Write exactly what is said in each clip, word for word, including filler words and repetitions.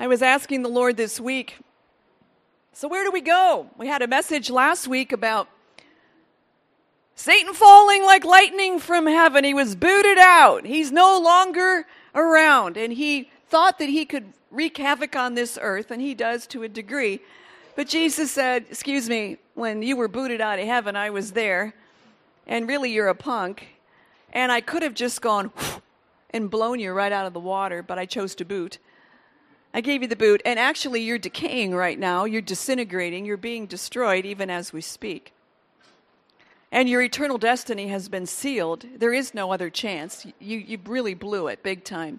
I was asking the Lord this week, so where do we go? We had a message last week about Satan falling like lightning from heaven. He was booted out. He's no longer around. And he thought that he could wreak havoc on this earth, and he does to a degree. But Jesus said, excuse me, when you were booted out of heaven, I was there. And really, you're a punk. And I could have just gone and blown you right out of the water, but I chose to boot. I gave you the boot, and actually you're decaying right now. You're disintegrating. You're being destroyed even as we speak. And your eternal destiny has been sealed. There is no other chance. You, you really blew it big time.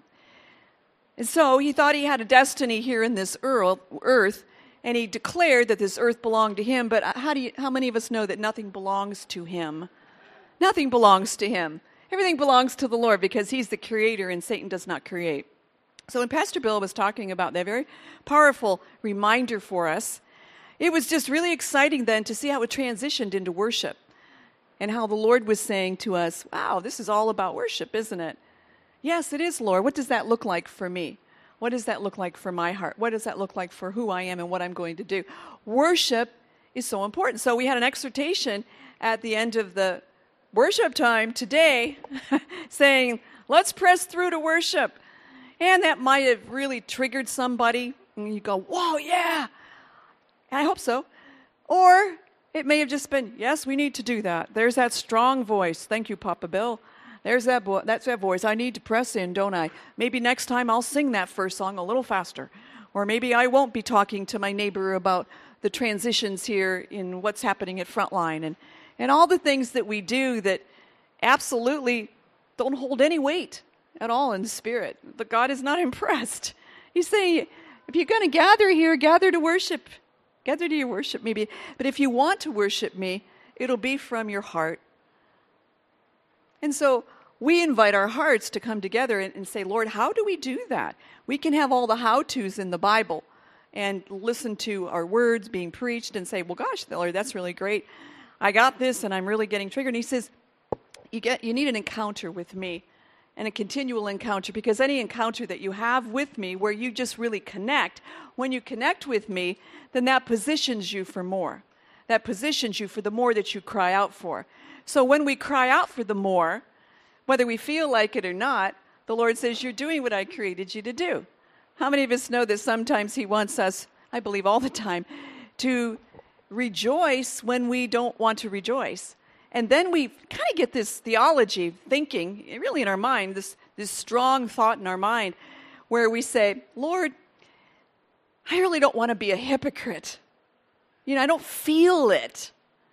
And so he thought he had a destiny here in this earth, and he declared that this earth belonged to him. But how do you, how many of us know that nothing belongs to him? Nothing belongs to him. Everything belongs to the Lord because he's the creator and Satan does not create. So when Pastor Bill was talking about that very powerful reminder for us, it was just really exciting then to see how it transitioned into worship and how the Lord was saying to us, wow, this is all about worship, isn't it? Yes, it is, Lord. What does that look like for me? What does that look like for my heart? What does that look like for who I am and what I'm going to do? Worship is so important. So we had an exhortation at the end of the worship time today saying, let's press through to worship. And that might have really triggered somebody. And you go, whoa, yeah. And I hope so. Or it may have just been, yes, we need to do that. There's that strong voice. Thank you, Papa Bill. There's that vo- that's that voice. I need to press in, don't I? Maybe next time I'll sing that first song a little faster. Or maybe I won't be talking to my neighbor about the transitions here in what's happening at Frontline. And, and all the things that we do that absolutely don't hold any weight at all in the spirit. But God is not impressed. He's saying, if you're going to gather here, gather to worship. Gather to your worship, maybe. But if you want to worship me, it'll be from your heart. And so we invite our hearts to come together and, and say, Lord, how do we do that? We can have all the how-tos in the Bible and listen to our words being preached and say, well, gosh, Lord, that's really great. I got this and I'm really getting triggered. And he says, you get, you need an encounter with me. And a continual encounter, because any encounter that you have with me where you just really connect, when you connect with me, then that positions you for more. That positions you for the more that you cry out for. So when we cry out for the more, whether we feel like it or not, the Lord says, you're doing what I created you to do. How many of us know that sometimes he wants us, I believe all the time, to rejoice when we don't want to rejoice? And then we kind of get this theology thinking, really in our mind, this, this strong thought in our mind, where we say, Lord, I really don't want to be a hypocrite. You know, I don't feel it.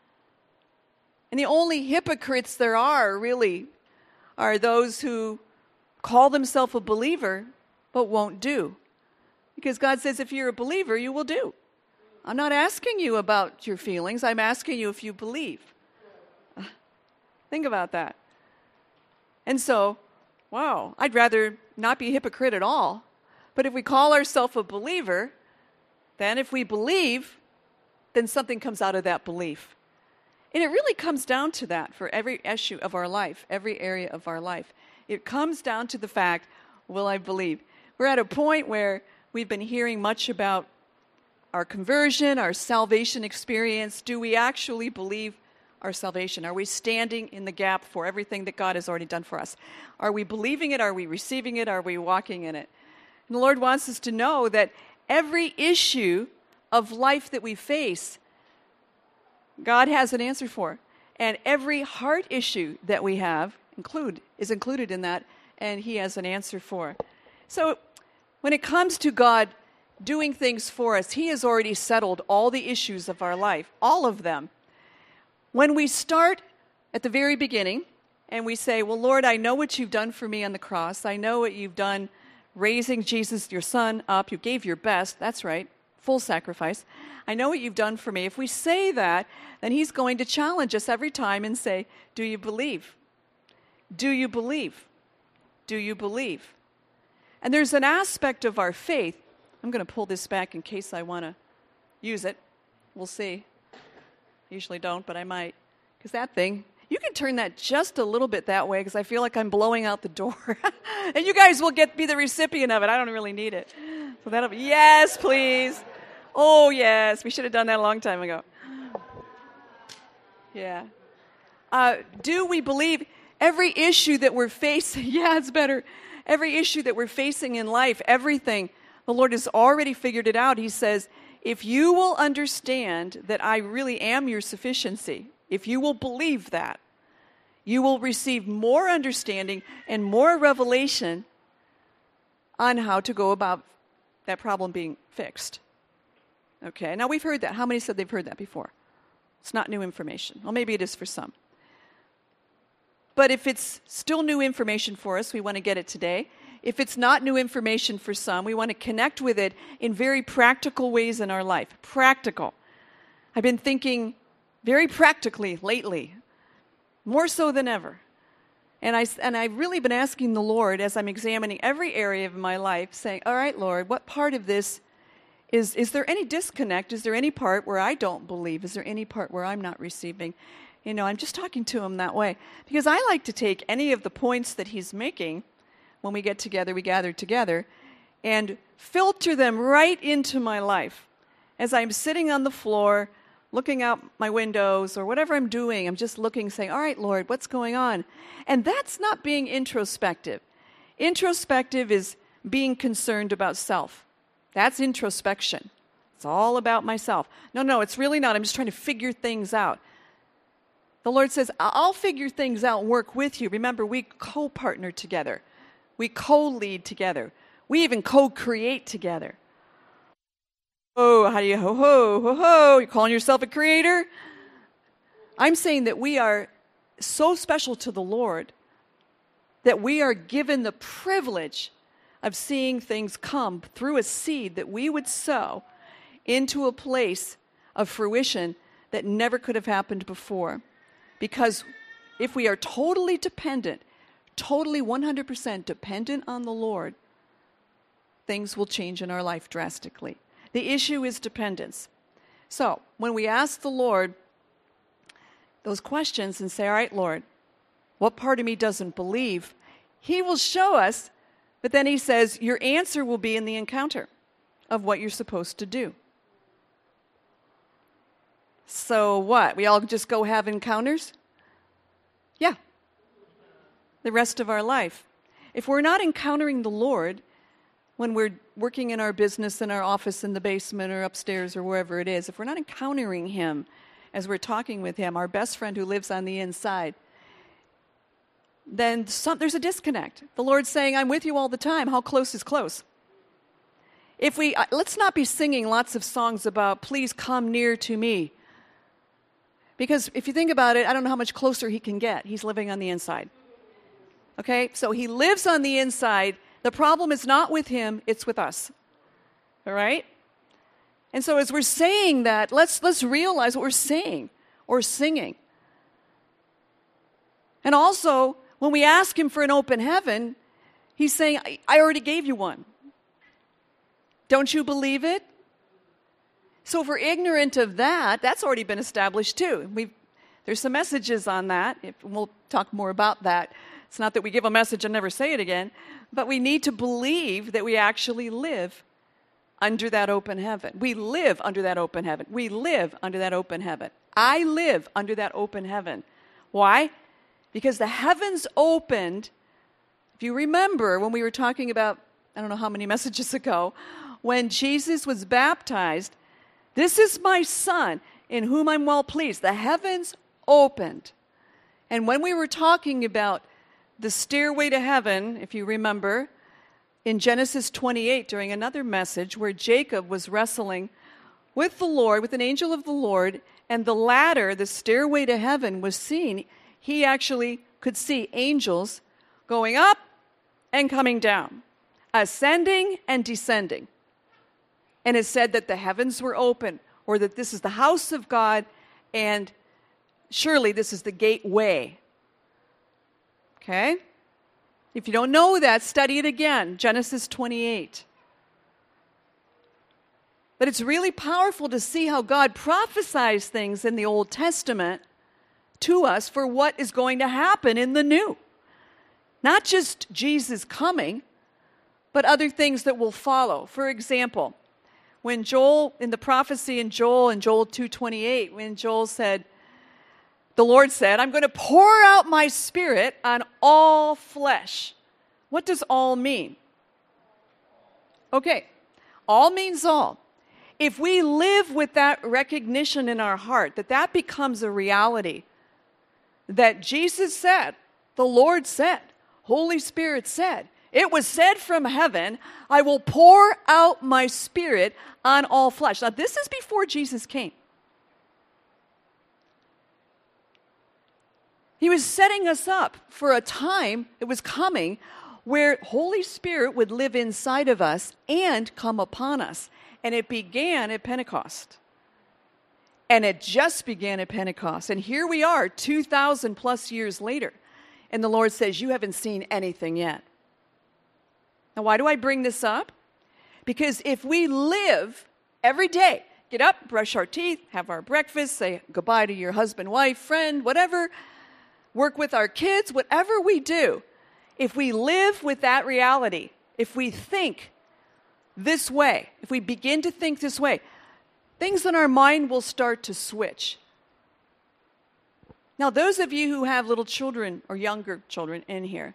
And the only hypocrites there are, really, are those who call themselves a believer, but won't do. Because God says, if you're a believer, you will do. I'm not asking you about your feelings. I'm asking you if you believe. Think about that. And so, wow, I'd rather not be a hypocrite at all. But if we call ourselves a believer, then if we believe, then something comes out of that belief. And it really comes down to that for every issue of our life, every area of our life. It comes down to the fact, will I believe? We're at a point where we've been hearing much about our conversion, our salvation experience. Do we actually believe our salvation? Are we standing in the gap for everything that God has already done for us? Are we believing it? Are we receiving it? Are we walking in it? And the Lord wants us to know that every issue of life that we face, God has an answer for. And every heart issue that we have include is included in that, and he has an answer for. So when it comes to God doing things for us, he has already settled all the issues of our life, all of them. When we start at the very beginning and we say, well, Lord, I know what you've done for me on the cross. I know what you've done raising Jesus, your son, up. You gave your best. That's right. Full sacrifice. I know what you've done for me. If we say that, then he's going to challenge us every time and say, do you believe? Do you believe? Do you believe? And there's an aspect of our faith. I'm going to pull this back in case I want to use it. We'll see. I usually don't, but I might. Because that thing, you can turn that just a little bit that way because I feel like I'm blowing out the door. And you guys will get be the recipient of it. I don't really need it. So that'll be, yes, please. Oh, yes. We should have done that a long time ago. Yeah. Uh, do we believe every issue that we're facing? Yeah, it's better. Every issue that we're facing in life, everything, the Lord has already figured it out. He says, if you will understand that I really am your sufficiency, if you will believe that, you will receive more understanding and more revelation on how to go about that problem being fixed. Okay, now we've heard that. How many said they've heard that before? It's not new information. Well, maybe it is for some. But if it's still new information for us, we want to get it today. If it's not new information for some, we want to connect with it in very practical ways in our life. Practical. I've been thinking very practically lately, more so than ever. And, I, and I've really been asking the Lord as I'm examining every area of my life, saying, all right, Lord, what part of this is, is there any disconnect? Is there any part where I don't believe? Is there any part where I'm not receiving? You know, I'm just talking to him that way. Because I like to take any of the points that he's making when we get together, we gather together, and filter them right into my life. As I'm sitting on the floor, looking out my windows, or whatever I'm doing, I'm just looking, saying, all right, Lord, what's going on? And that's not being introspective. Introspective is being concerned about self. That's introspection. It's all about myself. No, no, it's really not. I'm just trying to figure things out. The Lord says, I'll figure things out and work with you. Remember, we co-partner together. We co-lead together. We even co-create together. Oh, how do you, ho, ho, ho, ho, you're calling yourself a creator? I'm saying that we are so special to the Lord that we are given the privilege of seeing things come through a seed that we would sow into a place of fruition that never could have happened before. Because if we are totally dependent, totally one hundred percent dependent on the Lord, things will change in our life drastically. The issue is dependence. So, when we ask the Lord those questions and say, all right, Lord, what part of me doesn't believe? He will show us, but then he says, your answer will be in the encounter of what you're supposed to do. So what? We all just go have encounters? Yeah. The rest of our life. If we're not encountering the Lord when we're working in our business, in our office, in the basement, or upstairs, or wherever it is, if we're not encountering him as we're talking with him, our best friend who lives on the inside, then some, there's a disconnect. The Lord's saying, I'm with you all the time. How close is close? If we, uh, let's not be singing lots of songs about, please come near to me. Because if you think about it, I don't know how much closer he can get. He's living on the inside. Okay? So he lives on the inside. The problem is not with him, it's with us. All right? And so as we're saying that, let's let's realize what we're saying or singing. And also, when we ask him for an open heaven, he's saying, I, I already gave you one. Don't you believe it? So if we're ignorant of that, that's already been established too. We've, there's some messages on that. If, we'll talk more about that. It's not that we give a message and never say it again, but we need to believe that we actually live under that open heaven. We live under that open heaven. We live under that open heaven. I live under that open heaven. Why? Because the heavens opened. If you remember when we were talking about, I don't know how many messages ago, when Jesus was baptized, this is my son in whom I'm well pleased. The heavens opened. And when we were talking about the stairway to heaven, if you remember, in Genesis twenty-eight during another message where Jacob was wrestling with the Lord, with an angel of the Lord, and the ladder, the stairway to heaven was seen, he actually could see angels going up and coming down, ascending and descending. And it said that the heavens were open, or that this is the house of God, and surely this is the gateway. Okay? If you don't know that, study it again, Genesis twenty-eight. But it's really powerful to see how God prophesies things in the Old Testament to us for what is going to happen in the New. Not just Jesus coming, but other things that will follow. For example, when Joel, in the prophecy in Joel, in Joel two twenty-eight, when Joel said, the Lord said, I'm going to pour out my Spirit on all flesh. What does all mean? Okay, all means all. If we live with that recognition in our heart, that that becomes a reality, that Jesus said, the Lord said, Holy Spirit said, it was said from heaven, I will pour out my Spirit on all flesh. Now, this is before Jesus came. He was setting us up for a time that was coming where Holy Spirit would live inside of us and come upon us. And it began at Pentecost. And it just began at Pentecost. And here we are, two thousand plus years later. And the Lord says, you haven't seen anything yet. Now, why do I bring this up? Because if we live every day, get up, brush our teeth, have our breakfast, say goodbye to your husband, wife, friend, whatever, work with our kids, whatever we do, if we live with that reality, if we think this way, if we begin to think this way, things in our mind will start to switch. Now, those of you who have little children or younger children in here,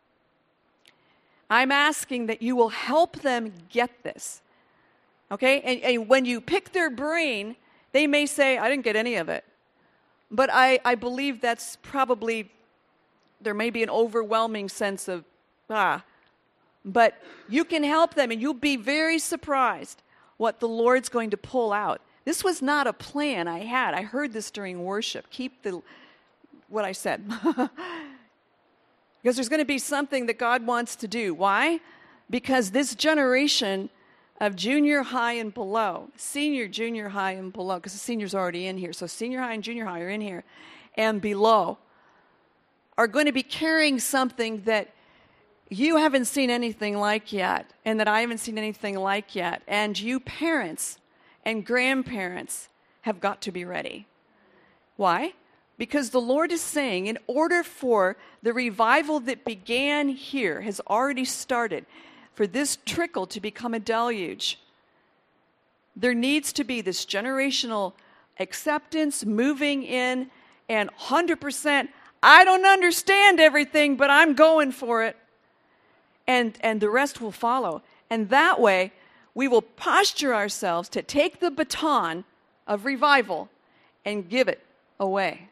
I'm asking that you will help them get this. Okay? And, and when you pick their brain, they may say, I didn't get any of it. But I, I believe that's probably, there may be an overwhelming sense of, ah. But you can help them, and you'll be very surprised what the Lord's going to pull out. This was not a plan I had. I heard this during worship. Keep the what I said. Because there's going to be something that God wants to do. Why? Because this generation of junior high and below, senior, junior high and below, because the seniors are already in here, so senior high and junior high are in here, and below, are going to be carrying something that you haven't seen anything like yet, and that I haven't seen anything like yet. And you parents and grandparents have got to be ready. Why? Because the Lord is saying, in order for the revival that began here, has already started, for this trickle to become a deluge, there needs to be this generational acceptance, moving in, and one hundred percent, I don't understand everything, but I'm going for it. And, and the rest will follow. And that way, we will posture ourselves to take the baton of revival and give it away.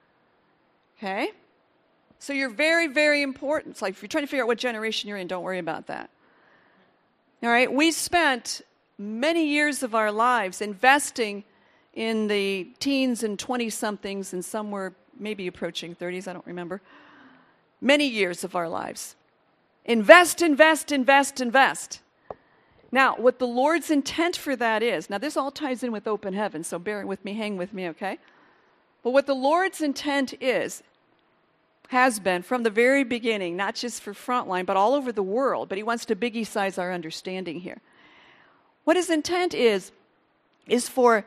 Okay? So you're very, very important. It's like if you're trying to figure out what generation you're in, don't worry about that. All right? We spent many years of our lives investing in the teens and twenty-somethings, and some were maybe approaching thirties, I don't remember. Many years of our lives. Invest, invest, invest, invest. Now, what the Lord's intent for that is, now this all ties in with open heaven, so bear with me, hang with me, okay? But what the Lord's intent is, has been from the very beginning, not just for Frontline, but all over the world, but he wants to biggie size our understanding here. What his intent is, is for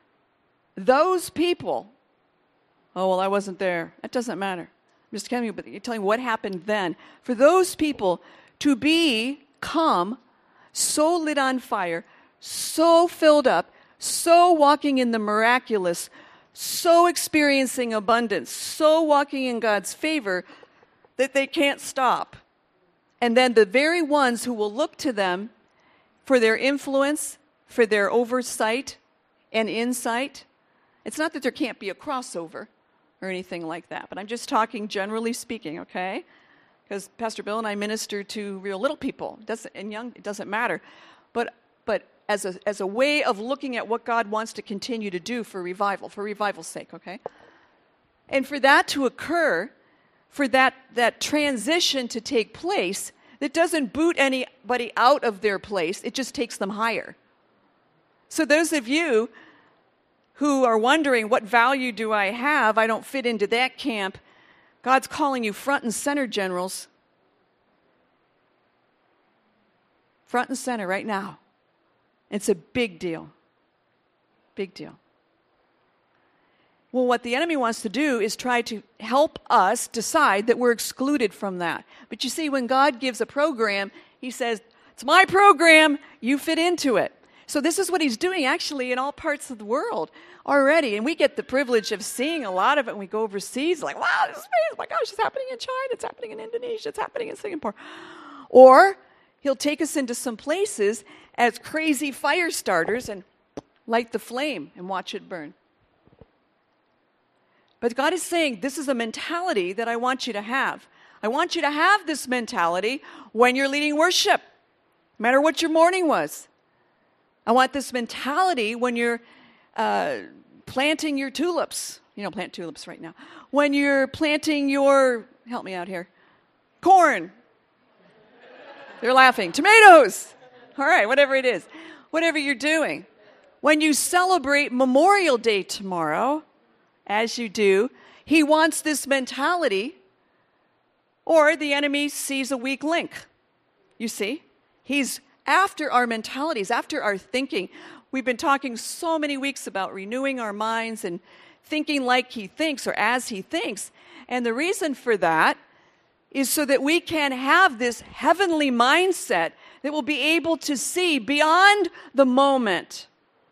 those people, oh, well, I wasn't there. It doesn't matter. I'm just telling you, but you're telling you what happened then. For those people to become so lit on fire, so filled up, so walking in the miraculous, so experiencing abundance, so walking in God's favor that they can't stop. And then the very ones who will look to them for their influence, for their oversight and insight. It's not that there can't be a crossover or anything like that, but I'm just talking generally speaking, okay? Because Pastor Bill and I minister to real little people, it doesn't, and young, it doesn't matter. But but as a as a way of looking at what God wants to continue to do for revival, for revival's sake, okay? And for that to occur, for that, that transition to take place, it doesn't boot anybody out of their place, it just takes them higher. So those of you who are wondering, what value do I have? I don't fit into that camp. God's calling you front and center, generals. Front and center right now. It's a big deal. Big deal. Well, what the enemy wants to do is try to help us decide that we're excluded from that. But you see, when God gives a program, he says, It's my program. You fit into it. So this is what he's doing actually in all parts of the world already. And we get the privilege of seeing a lot of it when we go overseas. Like, wow, this is amazing. Oh my gosh, it's happening in China. It's happening in Indonesia. It's happening in Singapore. Or he'll take us into some places as crazy fire starters and light the flame and watch it burn. But God is saying, this is a mentality that I want you to have. I want you to have this mentality when you're leading worship, no matter what your morning was. I want this mentality when you're uh, planting your tulips. You don't plant tulips right now. When you're planting your, help me out here, corn. They're laughing. Tomatoes. All right, whatever it is. Whatever you're doing. When you celebrate Memorial Day tomorrow, as you do, he wants this mentality, or the enemy sees a weak link. You see? He's after our mentalities, after our thinking. We've been talking so many weeks about renewing our minds and thinking like he thinks or as he thinks. And the reason for that is so that we can have this heavenly mindset that will be able to see beyond the moment.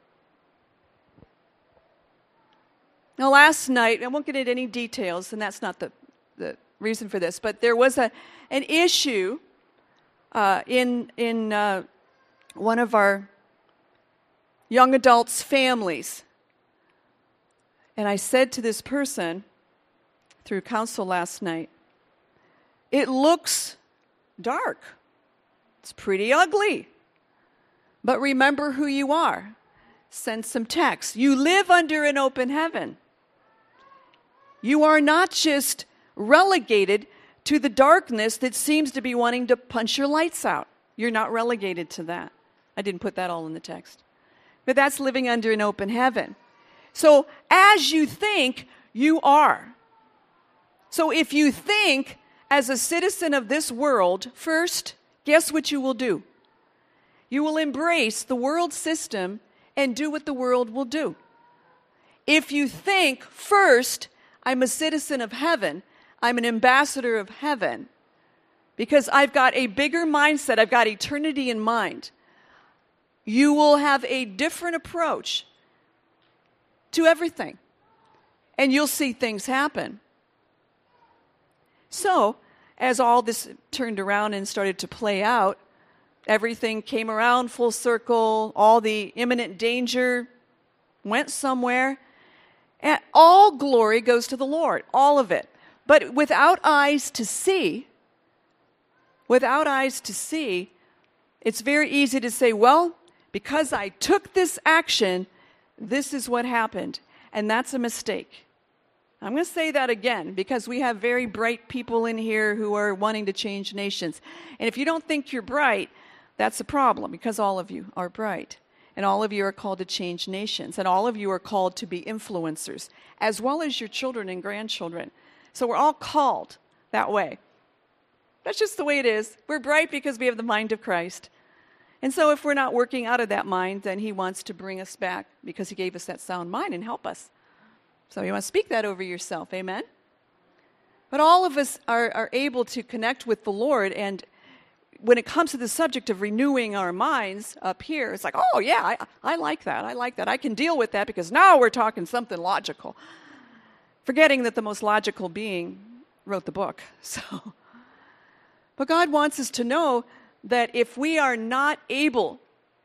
Now, last night, I won't get into any details, and that's not the, the reason for this, but there was a an issue uh, in in uh, one of our young adults' families. And I said to this person through counsel last night, it looks dark. It's pretty ugly. But remember who you are. Send some text. You live under an open heaven. You are not just relegated to the darkness that seems to be wanting to punch your lights out. You're not relegated to that. I didn't put that all in the text. But that's living under an open heaven. So as you think, you are. So if you think as a citizen of this world, first, guess what you will do? You will embrace the world system and do what the world will do. If you think first, I'm a citizen of heaven, I'm an ambassador of heaven, because I've got a bigger mindset, I've got eternity in mind, you will have a different approach to everything. And you'll see things happen. So, as all this turned around and started to play out, everything came around full circle, all the imminent danger went somewhere, and all glory goes to the Lord, all of it. But without eyes to see, without eyes to see, it's very easy to say, well, because I took this action, this is what happened. And that's a mistake. I'm going to say that again because we have very bright people in here who are wanting to change nations. And if you don't think you're bright, that's a problem because all of you are bright. And all of you are called to change nations. And all of you are called to be influencers, as well as your children and grandchildren. So we're all called that way. That's just the way it is. We're bright because we have the mind of Christ. And so if we're not working out of that mind, then he wants to bring us back because he gave us that sound mind and help us. So you want to speak that over yourself. Amen? But all of us are, are able to connect with the Lord. And when it comes to the subject of renewing our minds up here, it's like, oh, yeah, I, I like that. I like that. I can deal with that because now we're talking something logical. Forgetting that the most logical being wrote the book. So, but God wants us to know that if we are not able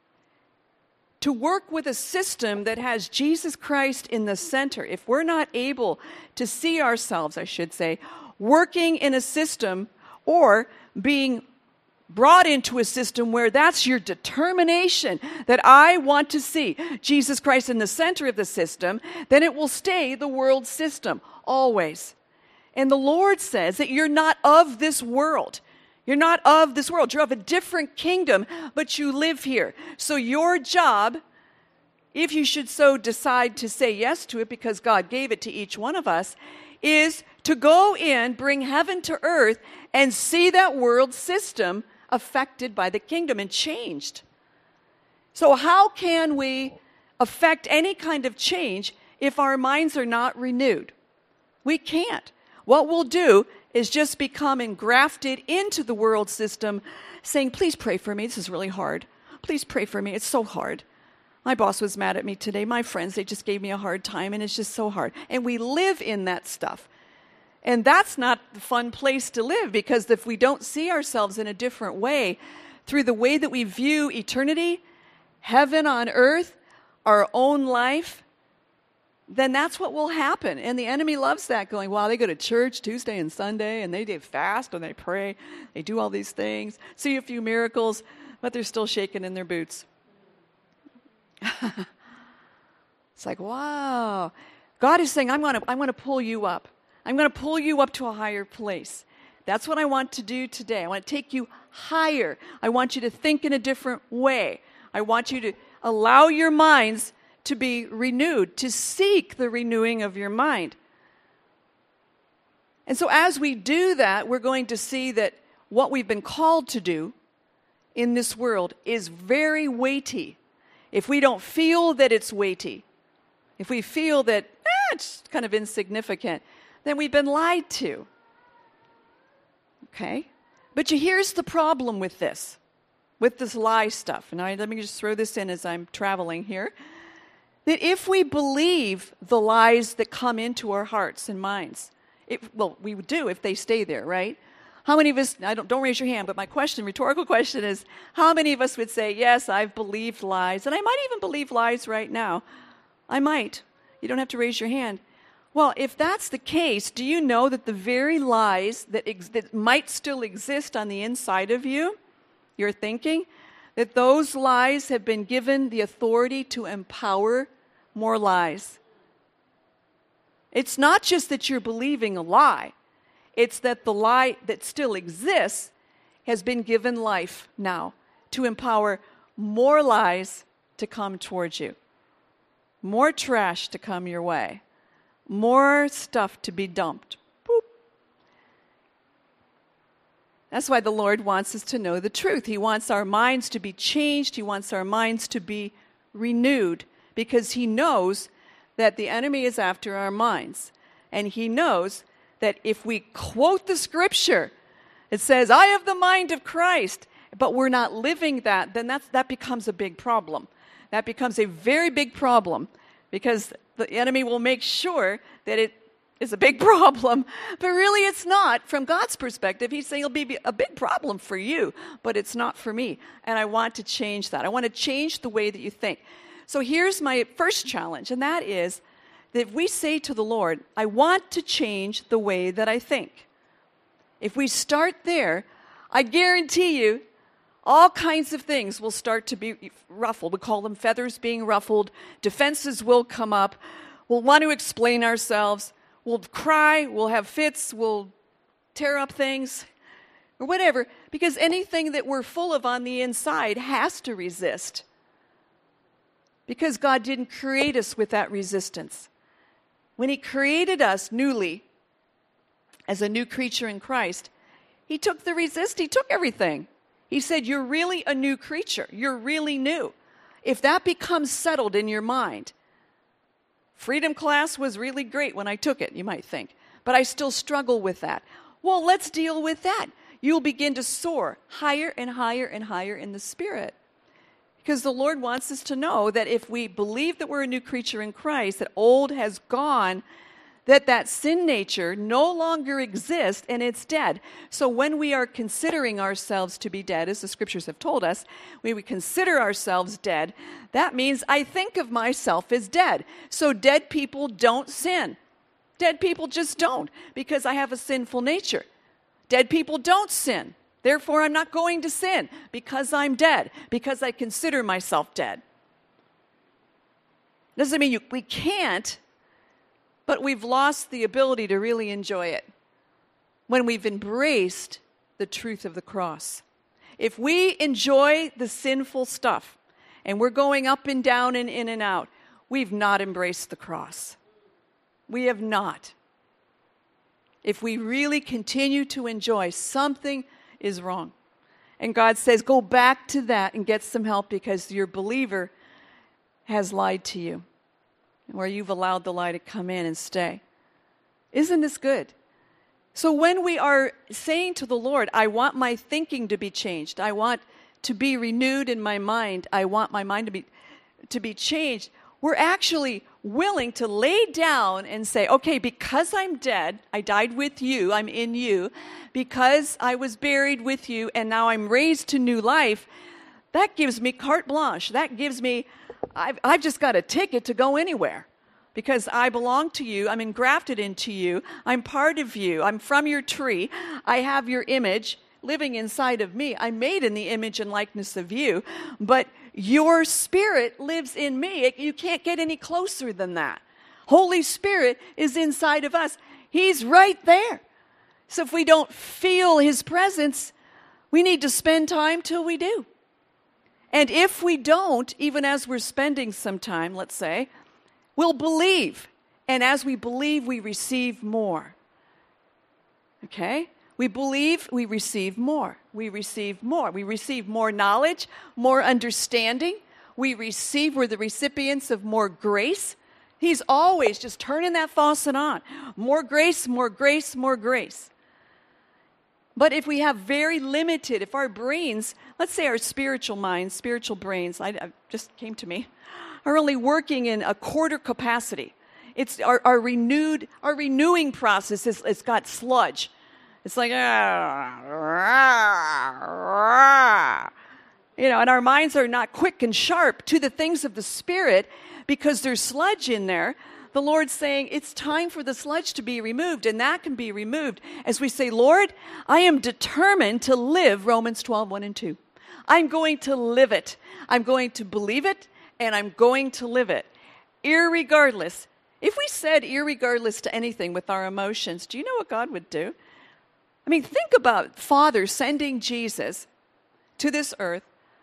to work with a system that has Jesus Christ in the center, if we're not able to see ourselves, I should say, working in a system or being brought into a system where that's your determination that I want to see Jesus Christ in the center of the system, then it will stay the world system always. And the Lord says that you're not of this world. You're not of this world. You're of a different kingdom, but you live here. So your job, if you should so decide to say yes to it because God gave it to each one of us, is to go in, bring heaven to earth, and see that world system affected by the kingdom and changed. So how can we affect any kind of change if our minds are not renewed? We can't. What we'll do has just become engrafted into the world system, saying, please pray for me. This is really hard. Please pray for me. It's so hard. My boss was mad at me today. My friends, they just gave me a hard time, and it's just so hard. And we live in that stuff. And that's not the fun place to live, because if we don't see ourselves in a different way, through the way that we view eternity, heaven on earth, our own life, then that's what will happen. And the enemy loves that, going, wow, they go to church Tuesday and Sunday, and they do fast and they pray. They do all these things, see a few miracles, but they're still shaking in their boots. It's like, wow. God is saying, I'm going to I'm going to pull you up. I'm going to pull you up to a higher place. That's what I want to do today. I want to take you higher. I want you to think in a different way. I want you to allow your minds to be renewed, to seek the renewing of your mind. And so as we do that, we're going to see that what we've been called to do in this world is very weighty. If we don't feel that it's weighty, if we feel that eh, it's kind of insignificant, then we've been lied to. Okay? But you, here's the problem with this, with this lie stuff. And I, let me just throw this in as I'm traveling here. That if we believe the lies that come into our hearts and minds, it, well, we do if they stay there, right? How many of us, I don't, don't raise your hand, but my question, rhetorical question is, how many of us would say, yes, I've believed lies, and I might even believe lies right now. I might. You don't have to raise your hand. Well, if that's the case, do you know that the very lies that, ex- that might still exist on the inside of you, you're thinking, that those lies have been given the authority to empower more lies? It's not just that you're believing a lie. It's that the lie that still exists has been given life now to empower more lies to come towards you. More trash to come your way. More stuff to be dumped. Boop. That's why the Lord wants us to know the truth. He wants our minds to be changed. He wants our minds to be renewed, because He knows that the enemy is after our minds. And He knows that if we quote the Scripture, it says, I have the mind of Christ, but we're not living that, then that's, that becomes a big problem. That becomes a very big problem, because the enemy will make sure that it is a big problem, but really it's not. From God's perspective, He's saying it'll be a big problem for you, but it's not for me. And I want to change that. I want to change the way that you think. So here's my first challenge, and that is that if we say to the Lord, I want to change the way that I think. If we start there, I guarantee you, all kinds of things will start to be ruffled. We call them feathers being ruffled. Defenses will come up. We'll want to explain ourselves. We'll cry. We'll have fits. We'll tear up things or whatever, because anything that we're full of on the inside has to resist, because God didn't create us with that resistance. When He created us newly as a new creature in Christ, He took the resist. He took everything. He said, you're really a new creature. You're really new. If that becomes settled in your mind, freedom class was really great when I took it, you might think, but I still struggle with that. Well, let's deal with that. You'll begin to soar higher and higher and higher in the Spirit. Because the Lord wants us to know that if we believe that we're a new creature in Christ, that old has gone, that that sin nature no longer exists and it's dead. So when we are considering ourselves to be dead, as the Scriptures have told us, when we consider ourselves dead, that means I think of myself as dead. So dead people don't sin. Dead people just don't, because I have a sinful nature. Dead people don't sin. Therefore, I'm not going to sin, because I'm dead, because I consider myself dead. Doesn't mean you, we can't, but we've lost the ability to really enjoy it when we've embraced the truth of the cross. If we enjoy the sinful stuff and we're going up and down and in and out, we've not embraced the cross. We have not. If we really continue to enjoy, something is wrong. And God says, go back to that and get some help, because your believer has lied to you, where you've allowed the lie to come in and stay. Isn't this good? So when we are saying to the Lord, I want my thinking to be changed, I want to be renewed in my mind, I want my mind to be to be changed, we're actually willing to lay down and say, okay, because I'm dead, I died with you, I'm in you, because I was buried with you, and now I'm raised to new life, that gives me carte blanche. That gives me, I've, I've just got a ticket to go anywhere. Because I belong to you, I'm engrafted into you, I'm part of you, I'm from your tree, I have your image living inside of me. I'm made in the image and likeness of you, but your spirit lives in me. You can't get any closer than that. Holy Spirit is inside of us. He's right there. So if we don't feel his presence, we need to spend time till we do. And if we don't, even as we're spending some time, let's say, we'll believe. And as we believe, we receive more. Okay? We believe, we receive more. We receive more. We receive more knowledge, more understanding. We receive, we're the recipients of more grace. He's always just turning that faucet on. More grace, more grace, more grace. But if we have very limited, if our brains, let's say our spiritual minds, spiritual brains, I, I just came to me, are only working in a quarter capacity. It's our, our renewed, our renewing process is, it's got sludge. It's like, ah, rah, rah. You know, and our minds are not quick and sharp to the things of the Spirit because there's sludge in there. The Lord's saying it's time for the sludge to be removed, and that can be removed as we say, Lord, I am determined to live Romans twelve, one and two. I'm going to live it. I'm going to believe it, and I'm going to live it. Irregardless. If we said irregardless to anything with our emotions, do you know what God would do? I mean, think about Father sending Jesus to this earth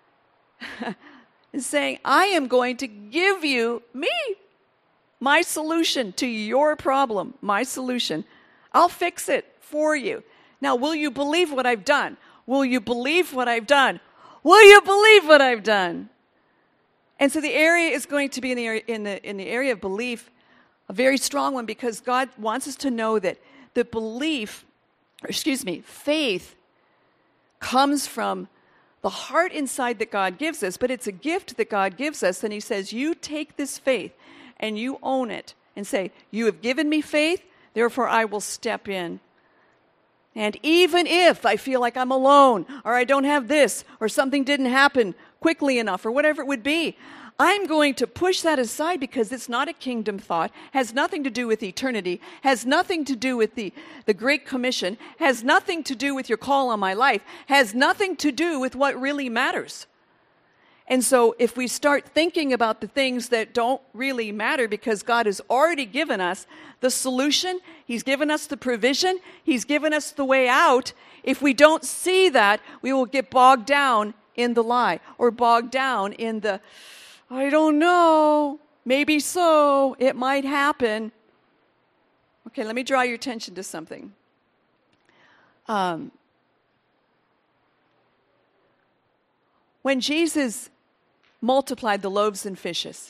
and saying, I am going to give you me, my solution to your problem, my solution. I'll fix it for you. Now, will you believe what I've done? Will you believe what I've done? Will you believe what I've done? And so the area is going to be in the area, in the, in the area of belief, a very strong one, because God wants us to know that the belief, or excuse me, faith comes from the heart inside that God gives us, but it's a gift that God gives us, and he says, you take this faith and you own it and say, you have given me faith, therefore I will step in. And even if I feel like I'm alone, or I don't have this, or something didn't happen quickly enough, or whatever it would be, I'm going to push that aside because it's not a kingdom thought, has nothing to do with eternity, has nothing to do with the, the Great Commission, has nothing to do with your call on my life, has nothing to do with what really matters. And so if we start thinking about the things that don't really matter because God has already given us the solution, he's given us the provision, he's given us the way out, if we don't see that, we will get bogged down in the lie or bogged down in the, I don't know, maybe so, it might happen. Okay, let me draw your attention to something. Um, when Jesus multiplied the loaves and fishes,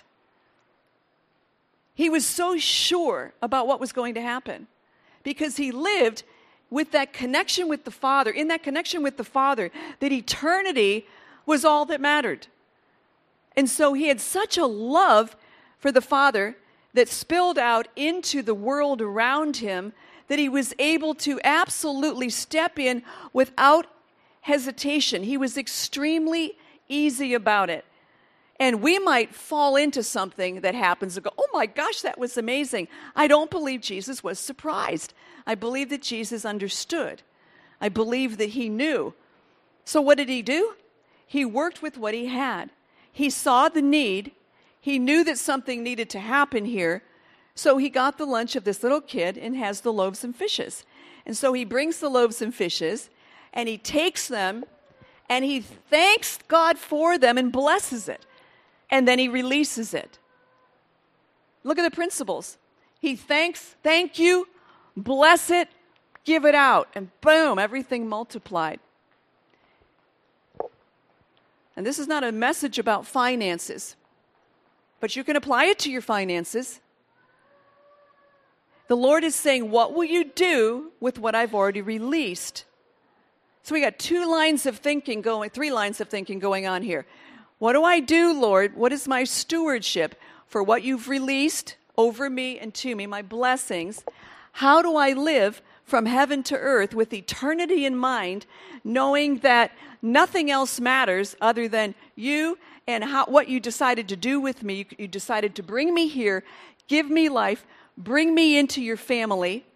he was so sure about what was going to happen because he lived with that connection with the Father, in that connection with the Father, that eternity was all that mattered. And so he had such a love for the Father that spilled out into the world around him that he was able to absolutely step in without hesitation. He was extremely easy about it. And we might fall into something that happens and go, oh my gosh, that was amazing. I don't believe Jesus was surprised. I believe that Jesus understood. I believe that he knew. So what did he do? He worked with what he had. He saw the need. He knew that something needed to happen here. So he got the lunch of this little kid and has the loaves and fishes. And so he brings the loaves and fishes and he takes them and he thanks God for them and blesses it. And then he releases it. Look at the principles. He thanks, thank you, bless it, give it out. And boom, everything multiplied. And this is not a message about finances, but you can apply it to your finances. The Lord is saying, what will you do with what I've already released? So we got two lines of thinking going, three lines of thinking going on here. What do I do, Lord? What is my stewardship for what you've released over me and to me, my blessings? How do I live from heaven to earth with eternity in mind, knowing that nothing else matters other than you and how, what you decided to do with me? You, you decided to bring me here, give me life, bring me into your family,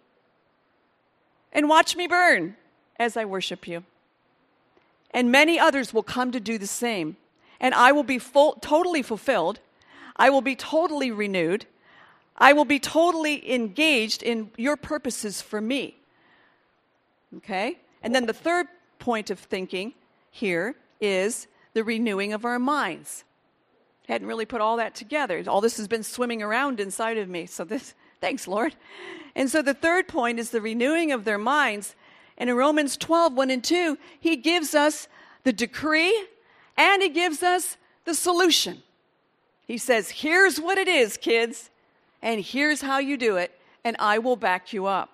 and watch me burn as I worship you. And many others will come to do the same. And I will be full, totally fulfilled. I will be totally renewed. I will be totally engaged in your purposes for me. Okay? And then the third point of thinking here is the renewing of our minds. Hadn't really put all that together. All this has been swimming around inside of me. So this, thanks, Lord. And so the third point is the renewing of their minds. And in Romans twelve, one and two, he gives us the decree and he gives us the solution. He says, here's what it is, kids, and here's how you do it, and I will back you up.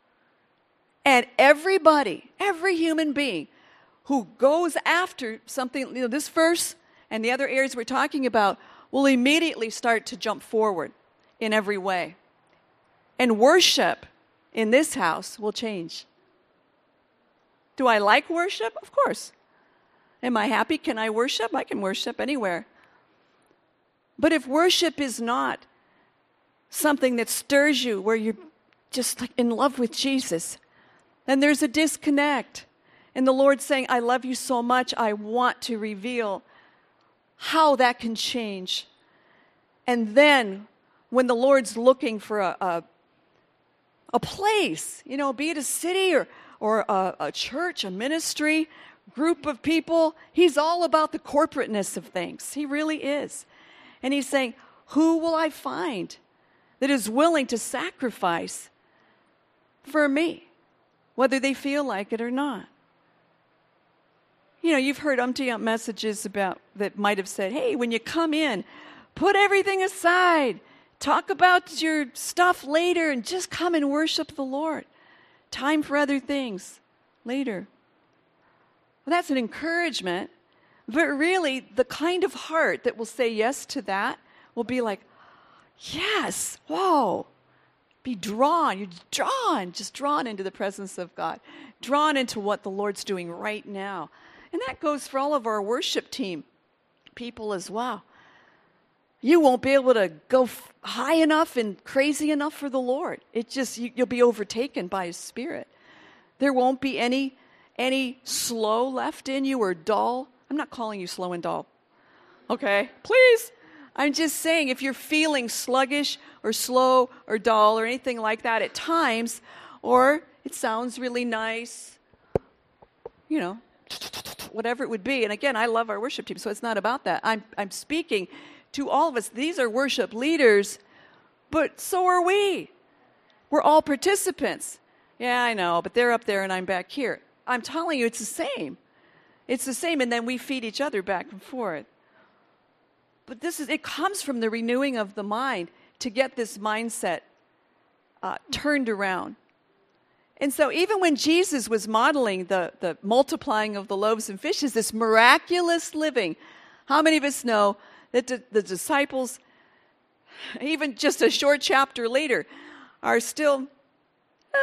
And everybody, every human being who goes after something, you know, this verse and the other areas we're talking about, will immediately start to jump forward in every way. And worship in this house will change. Do I like worship? Of course. Am I happy? Can I worship? I can worship anywhere. But if worship is not something that stirs you where you're just like in love with Jesus, then there's a disconnect. And the Lord's saying, I love you so much, I want to reveal how that can change. And then when the Lord's looking for a, a, a place, you know, be it a city or or a, a church, a ministry, group of people. He's all about the corporateness of things. He really is. And he's saying, who will I find that is willing to sacrifice for me, whether they feel like it or not? You know, you've heard umpty ump messages about that might have said, hey, when you come in, put everything aside. Talk about your stuff later and just come and worship the Lord. Time for other things later. Well, that's an encouragement, but really the kind of heart that will say yes to that will be like, yes, whoa, be drawn. You're drawn, just drawn into the presence of God, drawn into what the Lord's doing right now. And that goes for all of our worship team people as well. You won't be able to go f- high enough and crazy enough for the Lord. It just, you, you'll be overtaken by His Spirit. There won't be any, any slow left in you or dull. I'm not calling you slow and dull. Okay, please. I'm just saying if you're feeling sluggish or slow or dull or anything like that at times, or it sounds really nice, you know, whatever it would be. And again, I love our worship team, so it's not about that. I'm I'm speaking to all of us. These are worship leaders, but so are we. We're all participants. Yeah, I know, but they're up there and I'm back here. I'm telling you, it's the same. It's the same, and then we feed each other back and forth. But this is, it comes from the renewing of the mind to get this mindset uh, turned around. And so even when Jesus was modeling the, the multiplying of the loaves and fishes, this miraculous living, how many of us know that the, the disciples, even just a short chapter later, are still, eh,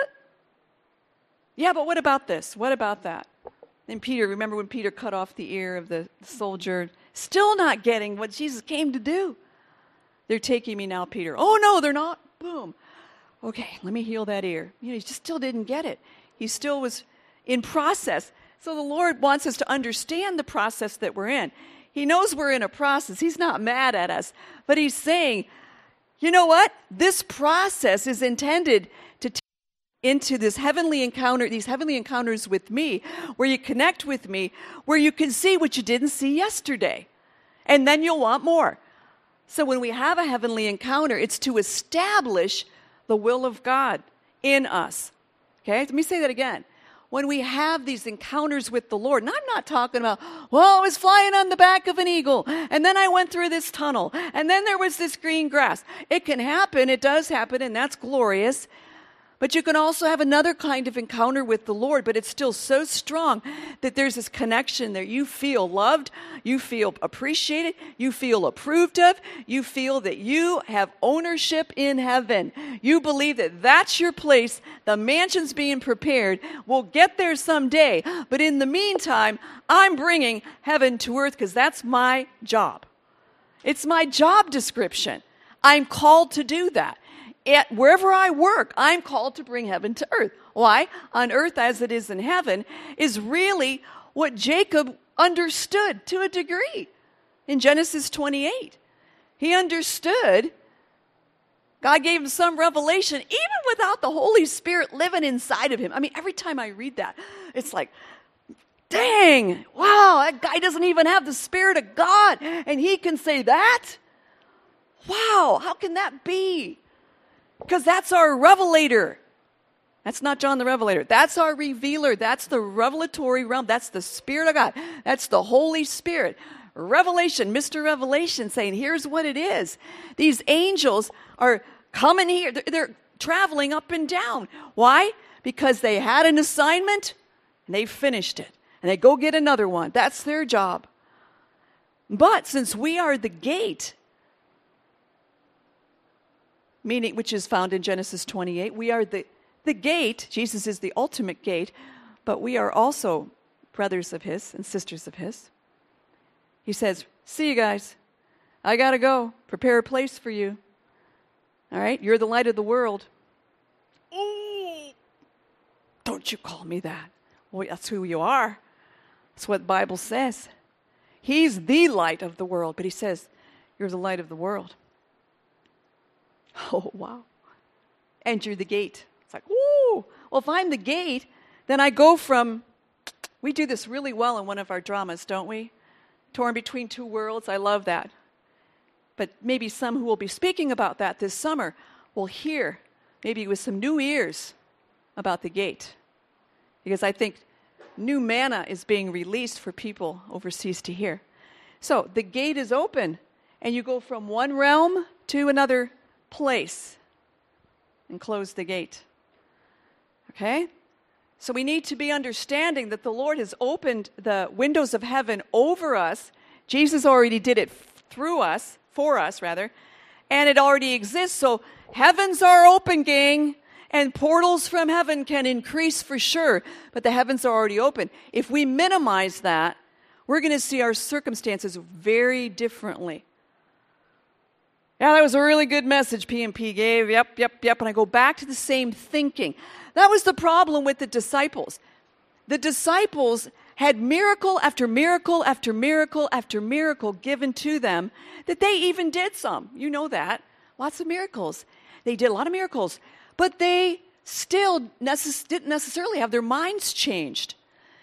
yeah, but what about this? What about that? And Peter, remember when Peter cut off the ear of the soldier, still not getting what Jesus came to do. They're taking me now, Peter. Oh, no, they're not. Boom. Okay, let me heal that ear. You know, he just still didn't get it. He still was in process. So the Lord wants us to understand the process that we're in. He knows we're in a process. He's not mad at us. But he's saying, you know what? This process is intended to take you into this heavenly encounter, these heavenly encounters with me, where you connect with me, where you can see what you didn't see yesterday. And then you'll want more. So when we have a heavenly encounter, it's to establish the will of God in us. Okay, let me say that again. when we have these encounters with the Lord, and I'm not talking about, well, I was flying on the back of an eagle, and then I went through this tunnel, and then there was this green grass. It can happen, it does happen, and that's glorious. But you can also have another kind of encounter with the Lord, but it's still so strong that there's this connection there. You feel loved, you feel appreciated, you feel approved of, you feel that you have ownership in heaven. You believe that that's your place, the mansion's being prepared. We'll get there someday, but in the meantime, I'm bringing heaven to earth because that's my job. It's my job description. I'm called to do that. At wherever I work, I'm called to bring heaven to earth. Why? On earth as it is in heaven is really what Jacob understood to a degree in Genesis twenty-eight. He understood. God gave him some revelation, even without the Holy Spirit living inside of him. I mean, every time I read that, it's like, dang, wow, that guy doesn't even have the Spirit of God, and he can say that? Wow, how can that be? Because that's our revelator. That's not John the Revelator. That's our revealer. That's the revelatory realm. That's the Spirit of God. That's the Holy Spirit. Revelation, Mister Revelation saying, here's what it is. These angels are coming here. They're, they're traveling up and down. Why? Because they had an assignment and they finished it. And they go get another one. That's their job. But since we are the gate, meaning which is found in Genesis twenty-eight. We are the, the gate. Jesus is the ultimate gate, but we are also brothers of his and sisters of his. He says, see you guys. I got to go. Prepare a place for you. All right? You're the light of the world. Ooh, don't you call me that. Well, that's who you are. That's what the Bible says. He's the light of the world, but he says, you're the light of the world. Oh, wow. Enter the gate. It's like, woo. Well, if I'm the gate, then I go from, we do this really well in one of our dramas, don't we? Torn between two worlds. I love that. But maybe some who will be speaking about that this summer will hear, maybe with some new ears, about the gate. Because I think new manna is being released for people overseas to hear. So the gate is open, and you go from one realm to another place and close the gate. Okay? So we need to be understanding that the Lord has opened the windows of heaven over us. Jesus already did it through us, for us rather, and it already exists. So heavens are open, gang, and portals from heaven can increase for sure, but the heavens are already open. If we minimize that, we're going to see our circumstances very differently. Yeah, that was a really good message P M P gave. Yep, yep, yep. And I go back to the same thinking. That was the problem with the disciples. The disciples had miracle after miracle after miracle after miracle given to them that they even did some. You know that. Lots of miracles. They did a lot of miracles. But they still necess- didn't necessarily have their minds changed.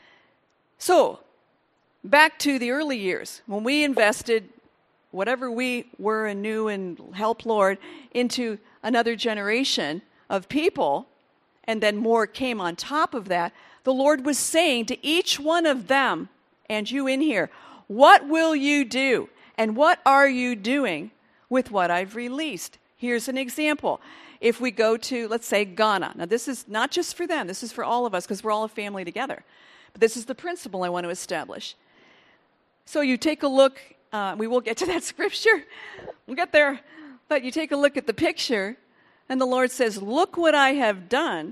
So, back to the early years, when we invested whatever we were and knew and helped, Lord, into another generation of people, and then more came on top of that, the Lord was saying to each one of them, and you in here, what will you do? And what are you doing with what I've released? Here's an example. If we go to, let's say, Ghana. Now, this is not just for them. This is for all of us because we're all a family together. But this is the principle I want to establish. So you take a look. Uh, we will get to that scripture. We'll get there. But you take a look at the picture, and the Lord says, look what I have done,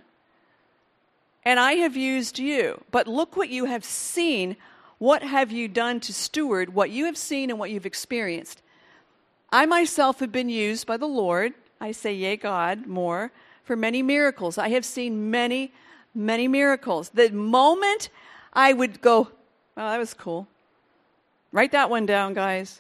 and I have used you. But look what you have seen. What have you done to steward what you have seen and what you've experienced? I myself have been used by the Lord, I say, yea, God, more, for many miracles. I have seen many, many miracles. The moment I would go, well, that was cool. Write that one down, guys.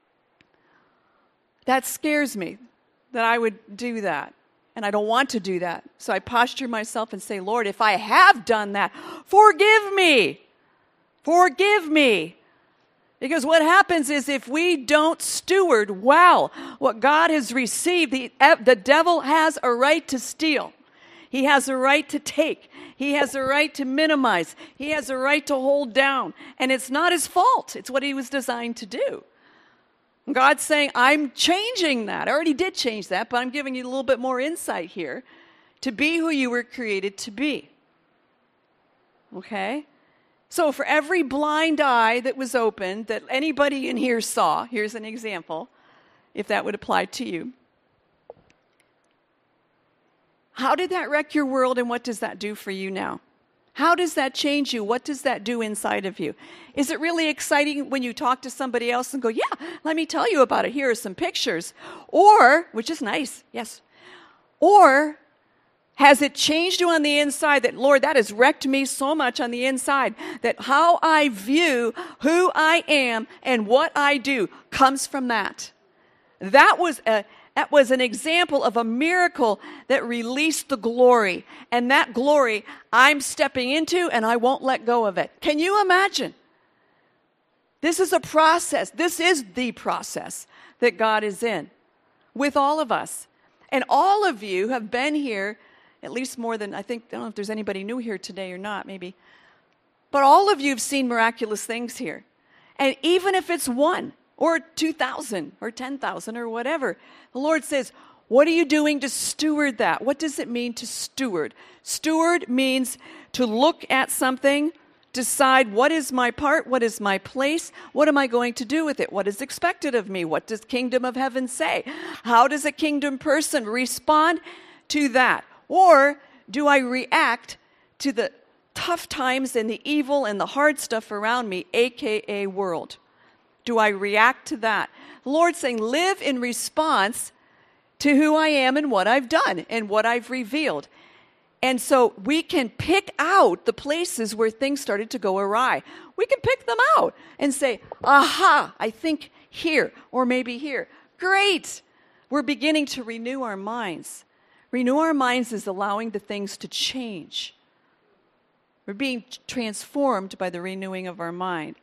That scares me, that I would do that. And I don't want to do that. So I posture myself and say, Lord, if I have done that, forgive me. Forgive me. Because what happens is if we don't steward well what God has received, the, the devil has a right to steal. He has a right to take. He has a right to minimize. He has a right to hold down. And it's not his fault. It's what he was designed to do. God's saying, I'm changing that. I already did change that, but I'm giving you a little bit more insight here to be who you were created to be. Okay? So for every blind eye that was opened, that anybody in here saw, here's an example, if that would apply to you. How did that wreck your world, and what does that do for you now? How does that change you? What does that do inside of you? Is it really exciting when you talk to somebody else and go, yeah, let me tell you about it. Here are some pictures. Or, which is nice, yes. Or has it changed you on the inside that, Lord, that has wrecked me so much on the inside that how I view who I am and what I do comes from that? That was a That was an example of a miracle that released the glory. And that glory I'm stepping into, and I won't let go of it. Can you imagine? This is a process. This is the process that God is in with all of us. And all of you have been here, at least more than, I think, I don't know if there's anybody new here today or not, maybe. But all of you have seen miraculous things here. And even if it's one, or two thousand, or ten thousand, or whatever. The Lord says, what are you doing to steward that? What does it mean to steward? Steward means to look at something, decide what is my part, what is my place, what am I going to do with it? What is expected of me? What does kingdom of heaven say? How does a kingdom person respond to that? Or do I react to the tough times and the evil and the hard stuff around me, a k a world? Do I react to that? The Lord's saying, live in response to who I am and what I've done and what I've revealed. And so we can pick out the places where things started to go awry. We can pick them out and say, aha, I think here or maybe here. Great. We're beginning to renew our minds. Renew our minds is allowing the things to change. We're being transformed by the renewing of our mind.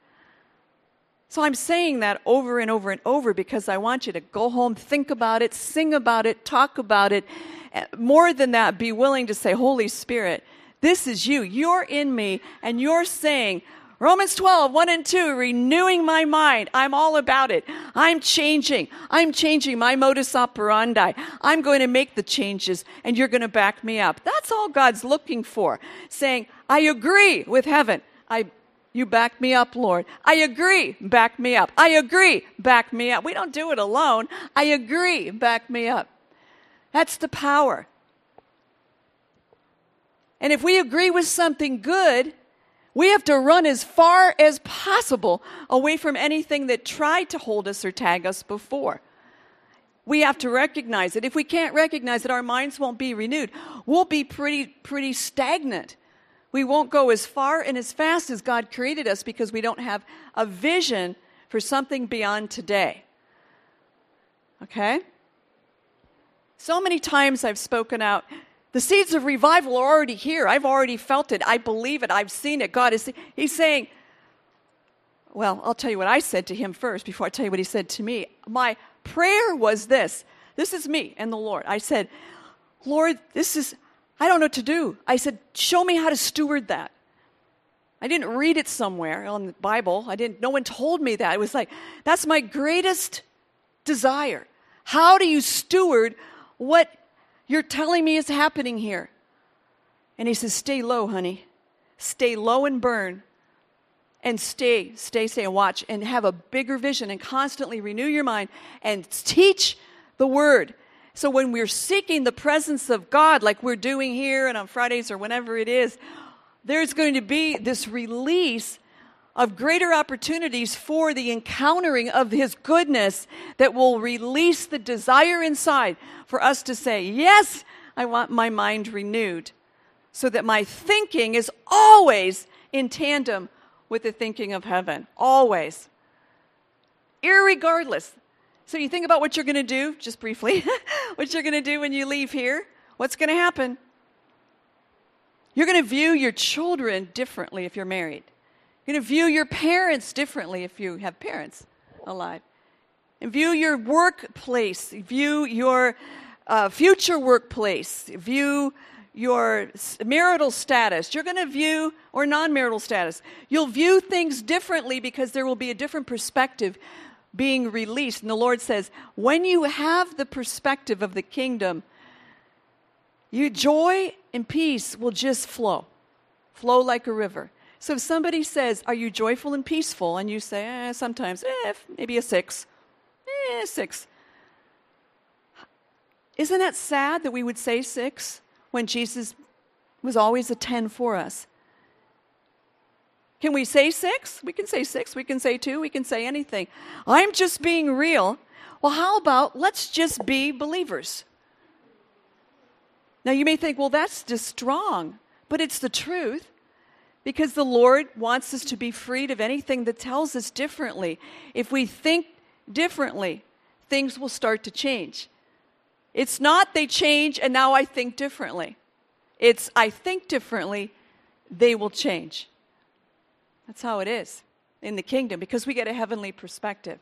So I'm saying that over and over and over because I want you to go home, think about it, sing about it, talk about it. More than that, be willing to say, Holy Spirit, this is you. You're in me, and you're saying, Romans twelve, one and two, renewing my mind. I'm all about it. I'm changing. I'm changing my modus operandi. I'm going to make the changes, and you're going to back me up. That's all God's looking for, saying, I agree with heaven. I You back me up, Lord. I agree, back me up. I agree, back me up. We don't do it alone. I agree, back me up. That's the power. And if we agree with something good, we have to run as far as possible away from anything that tried to hold us or tag us before. We have to recognize it. If we can't recognize it, our minds won't be renewed. We'll be pretty, pretty stagnant. We won't go as far and as fast as God created us because we don't have a vision for something beyond today. Okay? So many times I've spoken out, the seeds of revival are already here. I've already felt it. I believe it. I've seen it. God is, he's saying, well, I'll tell you what I said to him first before I tell you what he said to me. My prayer was this. This is me and the Lord. I said, Lord, this is, I don't know what to do. I said, show me how to steward that. I didn't read it somewhere on the Bible. I didn't, no one told me that. It was like, that's my greatest desire. How do you steward what you're telling me is happening here? And he says, stay low, honey. Stay low and burn. And stay, stay, stay and watch and have a bigger vision and constantly renew your mind and teach the word. So when we're seeking the presence of God, like we're doing here and on Fridays or whenever it is, there's going to be this release of greater opportunities for the encountering of his goodness that will release the desire inside for us to say, yes, I want my mind renewed, so that my thinking is always in tandem with the thinking of heaven. Always. Irregardless. So you think about what you're going to do, just briefly, what you're going to do when you leave here. What's going to happen? You're going to view your children differently if you're married. You're going to view your parents differently if you have parents alive. And view your workplace. View your uh, future workplace. View your marital status. You're going to view, or non-marital status. You'll view things differently because there will be a different perspective being released. And the Lord says, when you have the perspective of the kingdom, your joy and peace will just flow. Flow like a river. So if somebody says, are you joyful and peaceful? And you say, eh, sometimes, eh, maybe a six. Eh, six. Isn't that sad that we would say six? When Jesus was always a ten for us. Can we say six? We can say six. We can say two. We can say anything. I'm just being real. Well, how about let's just be believers? Now, you may think, well, that's just strong. But it's the truth. Because the Lord wants us to be freed of anything that tells us differently. If we think differently, things will start to change. It's not they change and now I think differently. It's I think differently, they will change. That's how it is in the kingdom because we get a heavenly perspective.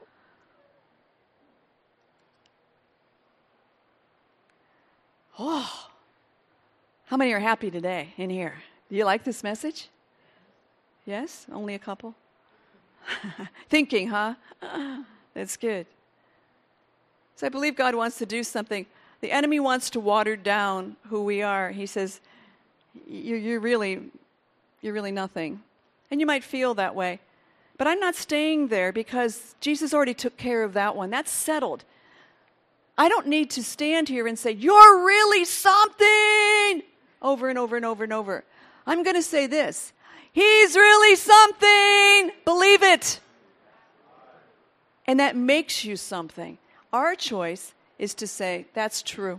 Oh, how many are happy today in here? Do you like this message? Yes? Only a couple? Thinking, huh? That's good. So I believe God wants to do something. The enemy wants to water down who we are. He says, you're, you're really, you're really nothing. And you might feel that way. But I'm not staying there because Jesus already took care of that one. That's settled. I don't need to stand here and say, you're really something, over and over and over and over. I'm going to say this. He's really something. Believe it. And that makes you something. Our choice is to say, that's true.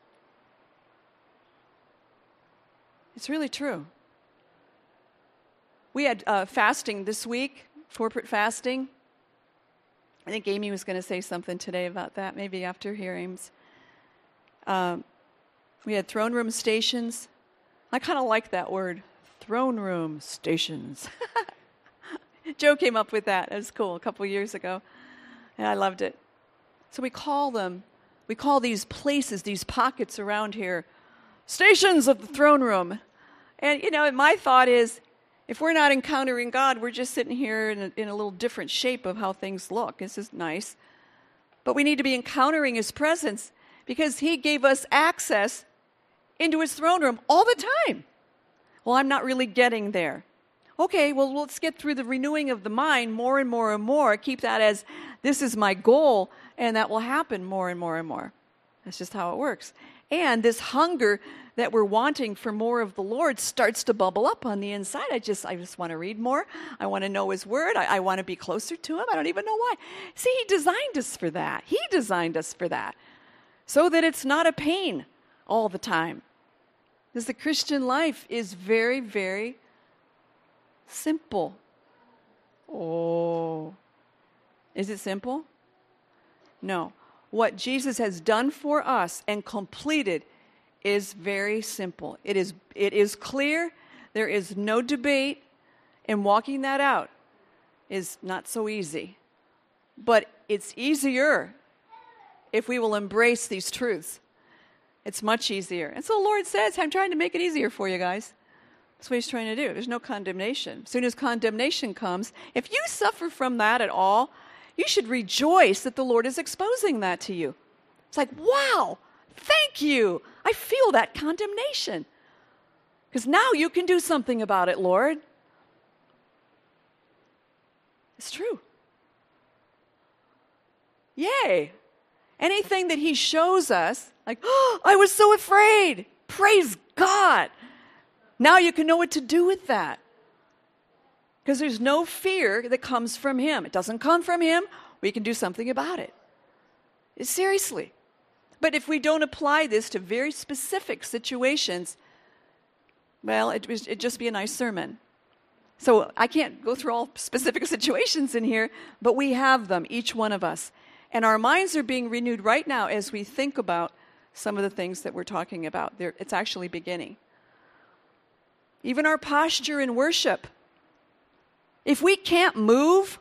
It's really true. We had uh, fasting this week, corporate fasting. I think Amy was going to say something today about that, maybe after hearings. Um, we had throne room stations. I kind of like that word, throne room stations. Joe came up with that. It was cool a couple years ago, and I loved it. So we call them, we call these places, these pockets around here, stations of the throne room. And, you know, my thought is, if we're not encountering God, we're just sitting here in a, in a little different shape of how things look. This is nice. But we need to be encountering His presence because He gave us access into His throne room all the time. Well, I'm not really getting there. Okay, well, let's get through the renewing of the mind more and more and more. Keep that as, this is my goal, and that will happen more and more and more. That's just how it works. And this hunger that we're wanting for more of the Lord starts to bubble up on the inside. I just I just want to read more. I want to know His Word. I, I want to be closer to Him. I don't even know why. See, He designed us for that. He designed us for that. So that it's not a pain all the time. Because the Christian life is very, very simple. Oh. Is it simple? No. What Jesus has done for us and completed is very simple. It is it is clear. There is no debate. And walking that out is not so easy. But it's easier if we will embrace these truths. It's much easier. And so the Lord says, I'm trying to make it easier for you guys. That's what He's trying to do. There's no condemnation. As soon as condemnation comes, if you suffer from that at all, you should rejoice that the Lord is exposing that to you. It's like, wow, thank you. I feel that condemnation. Because now you can do something about it, Lord. It's true. Yay. Anything that He shows us, like, oh, I was so afraid. Praise God. Now you can know what to do with that. Because there's no fear that comes from Him. It doesn't come from Him. We can do something about it. Seriously. But if we don't apply this to very specific situations, well, it, it'd just be a nice sermon. So I can't go through all specific situations in here, but we have them, each one of us. And our minds are being renewed right now as we think about some of the things that we're talking about. They're, it's actually beginning. Even our posture in worship. If we can't move,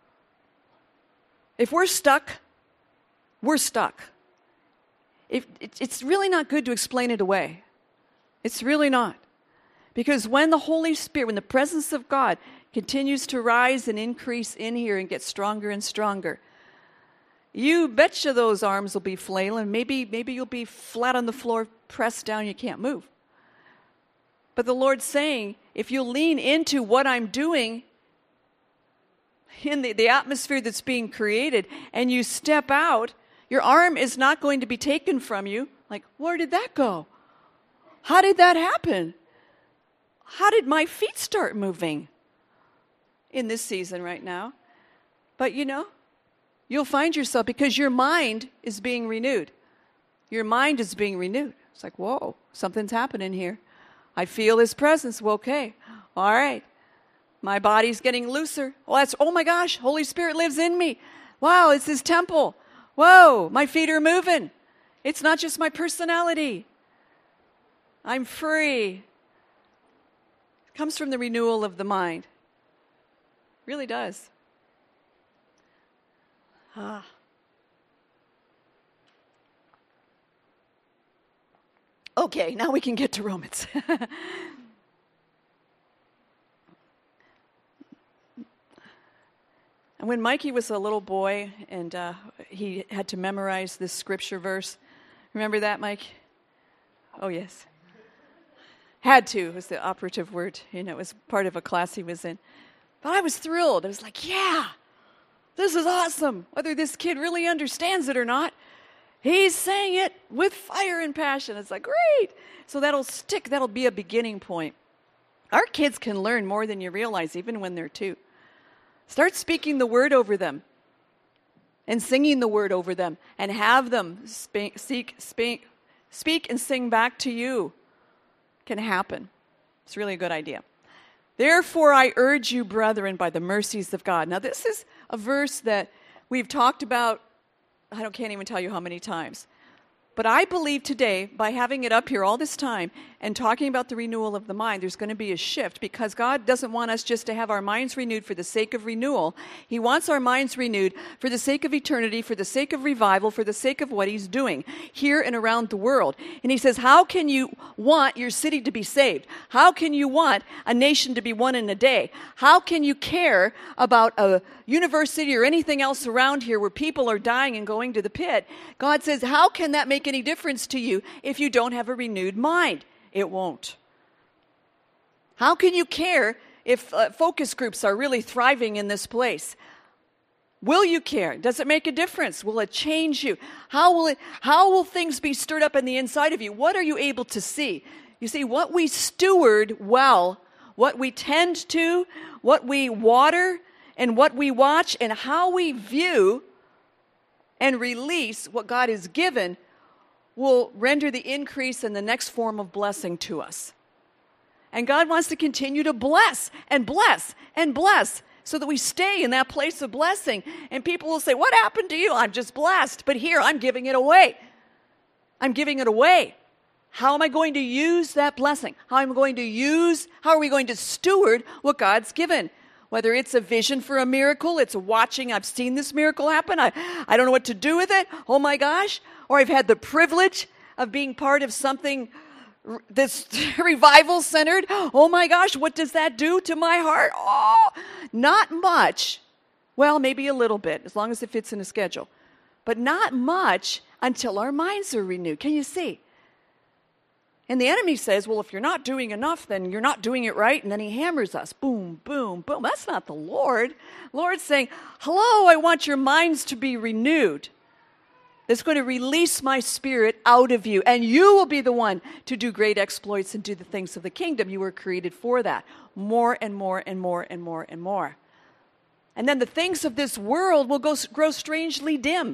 if we're stuck, we're stuck. If, it, it's really not good to explain it away. It's really not. Because when the Holy Spirit, when the presence of God continues to rise and increase in here and get stronger and stronger, you betcha those arms will be flailing. Maybe, maybe you'll be flat on the floor, pressed down, you can't move. But the Lord's saying, if you lean into what I'm doing in the, the atmosphere that's being created, and you step out, your arm is not going to be taken from you. Like, where did that go? How did that happen? How did my feet start moving in this season right now? But you know, you'll find yourself, because your mind is being renewed. Your mind is being renewed. It's like, whoa, something's happening here. I feel His presence. Well, okay, all right. My body's getting looser. Well, that's, oh my gosh, Holy Spirit lives in me. Wow, it's His temple. Whoa, my feet are moving. It's not just my personality. I'm free. It comes from the renewal of the mind. It really does. Ah. Okay, now we can get to Romans. And when Mikey was a little boy and uh, he had to memorize this scripture verse, remember that, Mike? Oh, yes. Had to was the operative word. You know, it was part of a class he was in. But I was thrilled. I was like, yeah, this is awesome. Whether this kid really understands it or not, he's saying it with fire and passion. It's like, great. So that'll stick. That'll be a beginning point. Our kids can learn more than you realize, even when they're two. Start speaking the word over them and singing the word over them, and have them speak, seek, speak, speak and sing back to you. Can happen. It's really a good idea. Therefore, I urge you, brethren, by the mercies of God. Now, this is a verse that we've talked about, I don't, can't even tell you how many times. But I believe today, by having it up here all this time and talking about the renewal of the mind, there's going to be a shift, because God doesn't want us just to have our minds renewed for the sake of renewal. He wants our minds renewed for the sake of eternity, for the sake of revival, for the sake of what He's doing here and around the world. And He says, how can you want your city to be saved? How can you want a nation to be one in a day? How can you care about a university or anything else around here where people are dying and going to the pit? God says, how can that make any difference to you if you don't have a renewed mind? It won't. How can you care if uh, focus groups are really thriving in this place? Will you care? Does it make a difference? Will it change you? How will it, how will things be stirred up in the inside of you? What are you able to see? You see, what we steward well, what we tend to, what we water, and what we watch, and how we view and release what God has given will render the increase and the next form of blessing to us. And God wants to continue to bless and bless and bless so that we stay in that place of blessing. And people will say, what happened to you? I'm just blessed. But here, I'm giving it away. I'm giving it away. How am I going to use that blessing? How am I going to use, how are we going to steward what God's given? Whether it's a vision for a miracle, it's watching, I've seen this miracle happen, I, I don't know what to do with it, oh my gosh. Or I've had the privilege of being part of something that's revival-centered. Oh my gosh, what does that do to my heart? Oh, not much. Well, maybe a little bit, as long as it fits in a schedule. But not much until our minds are renewed. Can you see? And the enemy says, well, if you're not doing enough, then you're not doing it right. And then he hammers us. Boom, boom, boom. That's not the Lord. The Lord's saying, hello, I want your minds to be renewed. It's going to release my spirit out of you. And you will be the one to do great exploits and do the things of the kingdom. You were created for that. More and more and more and more and more. And then the things of this world will go, grow strangely dim.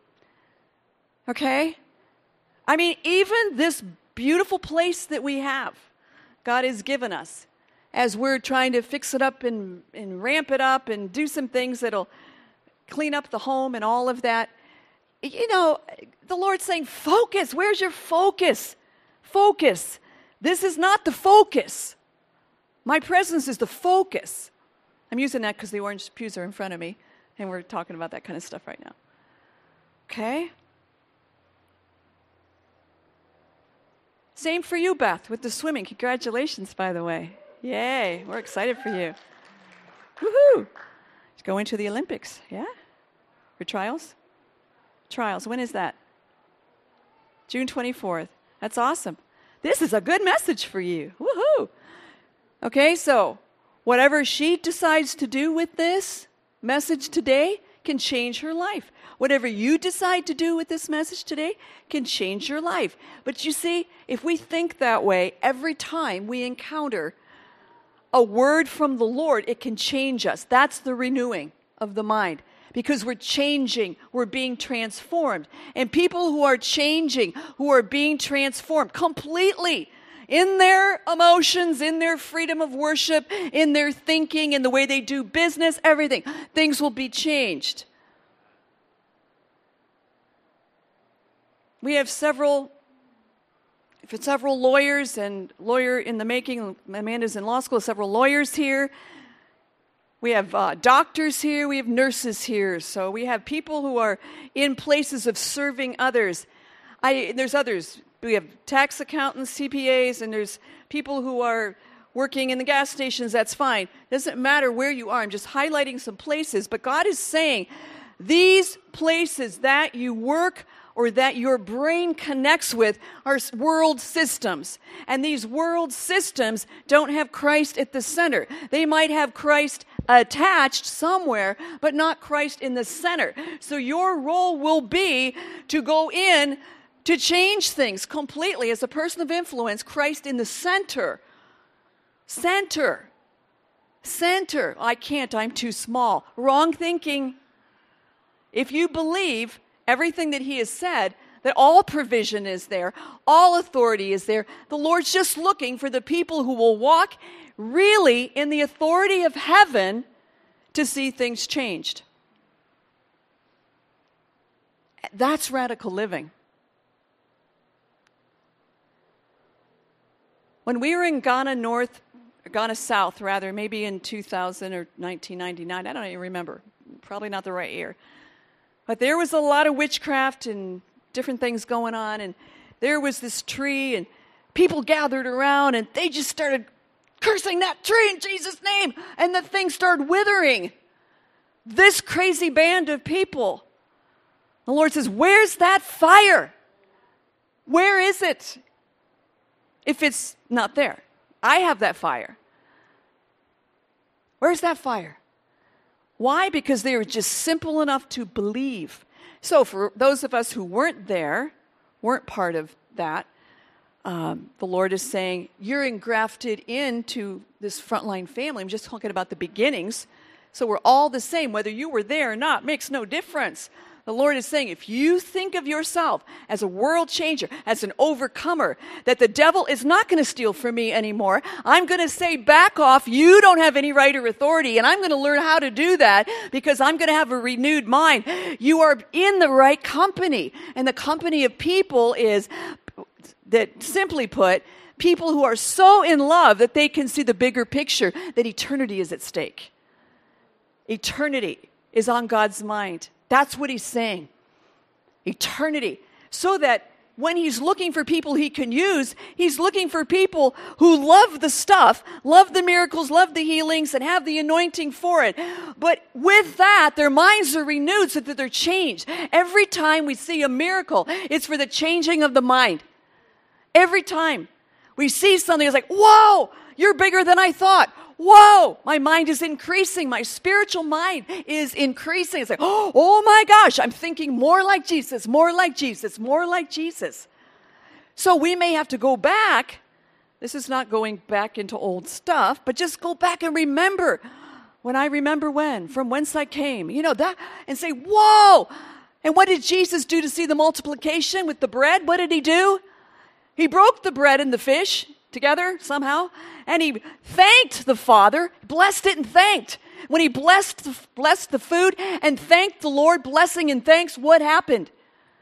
Okay? I mean, even this beautiful place that we have, God has given us, as we're trying to fix it up and, and ramp it up and do some things that'll clean up the home and all of that. You know, the Lord's saying, focus. Where's your focus? Focus. This is not the focus. My presence is the focus. I'm using that because the orange pews are in front of me, and we're talking about that kind of stuff right now. Okay? Same for you, Beth, with the swimming. Congratulations, by the way. Yay, we're excited for you. Woohoo! Going to the Olympics, yeah? For trials? Trials, when is that? June twenty-fourth. That's awesome. This is a good message for you. Woohoo! Okay, so whatever she decides to do with this message today can change her life. Whatever you decide to do with this message today can change your life. But you see, if we think that way, every time we encounter a word from the Lord, it can change us. That's the renewing of the mind. Because we're changing, we're being transformed. And people who are changing, who are being transformed completely in their emotions, in their freedom of worship, in their thinking, in the way they do business, everything, things will be changed. We have several, for several lawyers and lawyer in the making. Amanda's in law school, several lawyers here. We have uh, doctors here. We have nurses here. So we have people who are in places of serving others. I, there's others. We have tax accountants, C P As, and there's people who are working in the gas stations. That's fine. Doesn't matter where you are. I'm just highlighting some places. But God is saying these places that you work or that your brain connects with are world systems. And these world systems don't have Christ at the center. They might have Christ attached somewhere, but not Christ in the center. So your role will be to go in to change things completely. As a person of influence, Christ in the center. Center. Center. I can't, I'm too small. Wrong thinking. If you believe everything that he has said, that all provision is there, all authority is there, the Lord's just looking for the people who will walk really in the authority of heaven to see things changed. That's radical living. When we were in Ghana North, Ghana South rather, maybe in two thousand or nineteen ninety-nine, I don't even remember, probably not the right year. But there was a lot of witchcraft and different things going on, and there was this tree, and people gathered around, and they just started cursing that tree in Jesus' name, and the thing started withering. This crazy band of people. The Lord says, where's that fire? Where is it? If it's not there. I have that fire. Where's that fire? Why? Because they were just simple enough to believe. So for those of us who weren't there, weren't part of that, um, the Lord is saying, you're engrafted into this frontline family. I'm just talking about the beginnings. So we're all the same, whether you were there or not, makes no difference. The Lord is saying, if you think of yourself as a world changer, as an overcomer, that the devil is not going to steal from me anymore. I'm going to say, back off. You don't have any right or authority. And I'm going to learn how to do that because I'm going to have a renewed mind. You are in the right company. And the company of people is, that simply put, people who are so in love that they can see the bigger picture, that eternity is at stake. Eternity is on God's mind. That's what he's saying. Eternity. So that when he's looking for people he can use, he's looking for people who love the stuff, love the miracles, love the healings, and have the anointing for it. But with that, their minds are renewed so that they're changed. Every time we see a miracle, it's for the changing of the mind. Every time we see something, it's like, whoa, you're bigger than I thought. Whoa, my mind is increasing. My spiritual mind is increasing. It's like, oh, oh my gosh, I'm thinking more like Jesus, more like Jesus, more like Jesus. So we may have to go back. This is not going back into old stuff, but just go back and remember when I remember when, from whence I came, you know, that, and say, whoa. And what did Jesus do to see the multiplication with the bread? What did he do? He broke the bread and the fish together somehow, and he thanked the Father, blessed it and thanked. When he blessed the, blessed the food and thanked the Lord, blessing and thanks, what happened?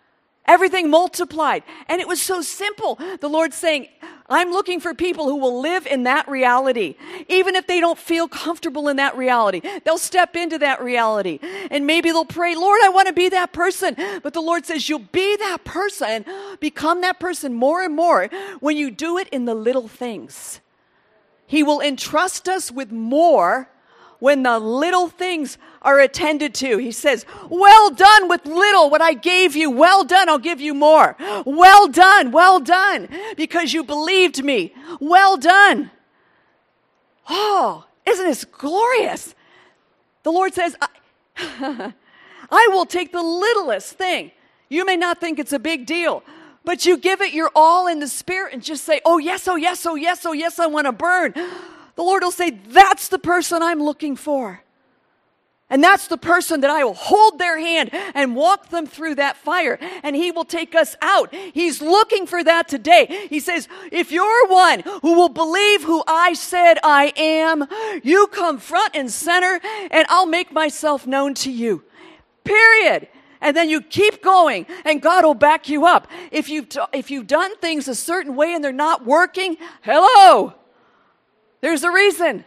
Everything multiplied. And it was so simple. The Lord's saying, I'm looking for people who will live in that reality. Even if they don't feel comfortable in that reality, they'll step into that reality. And maybe they'll pray, Lord, I want to be that person. But the Lord says, you'll be that person, become that person more and more when you do it in the little things. He will entrust us with more when the little things are attended to. He says, well done with little, what I gave you. Well done, I'll give you more. Well done, well done, because you believed me. Well done. Oh, isn't this glorious? The Lord says, I, I will take the littlest thing. You may not think it's a big deal, but you give it your all in the Spirit and just say, oh yes, oh yes, oh yes, oh yes, I want to burn. The Lord will say, that's the person I'm looking for. And that's the person that I will hold their hand and walk them through that fire. And He will take us out. He's looking for that today. He says, if you're one who will believe who I said I am, you come front and center and I'll make myself known to you. Period. And then you keep going and God will back you up. If you've, if you've done things a certain way and they're not working, hello. There's a reason.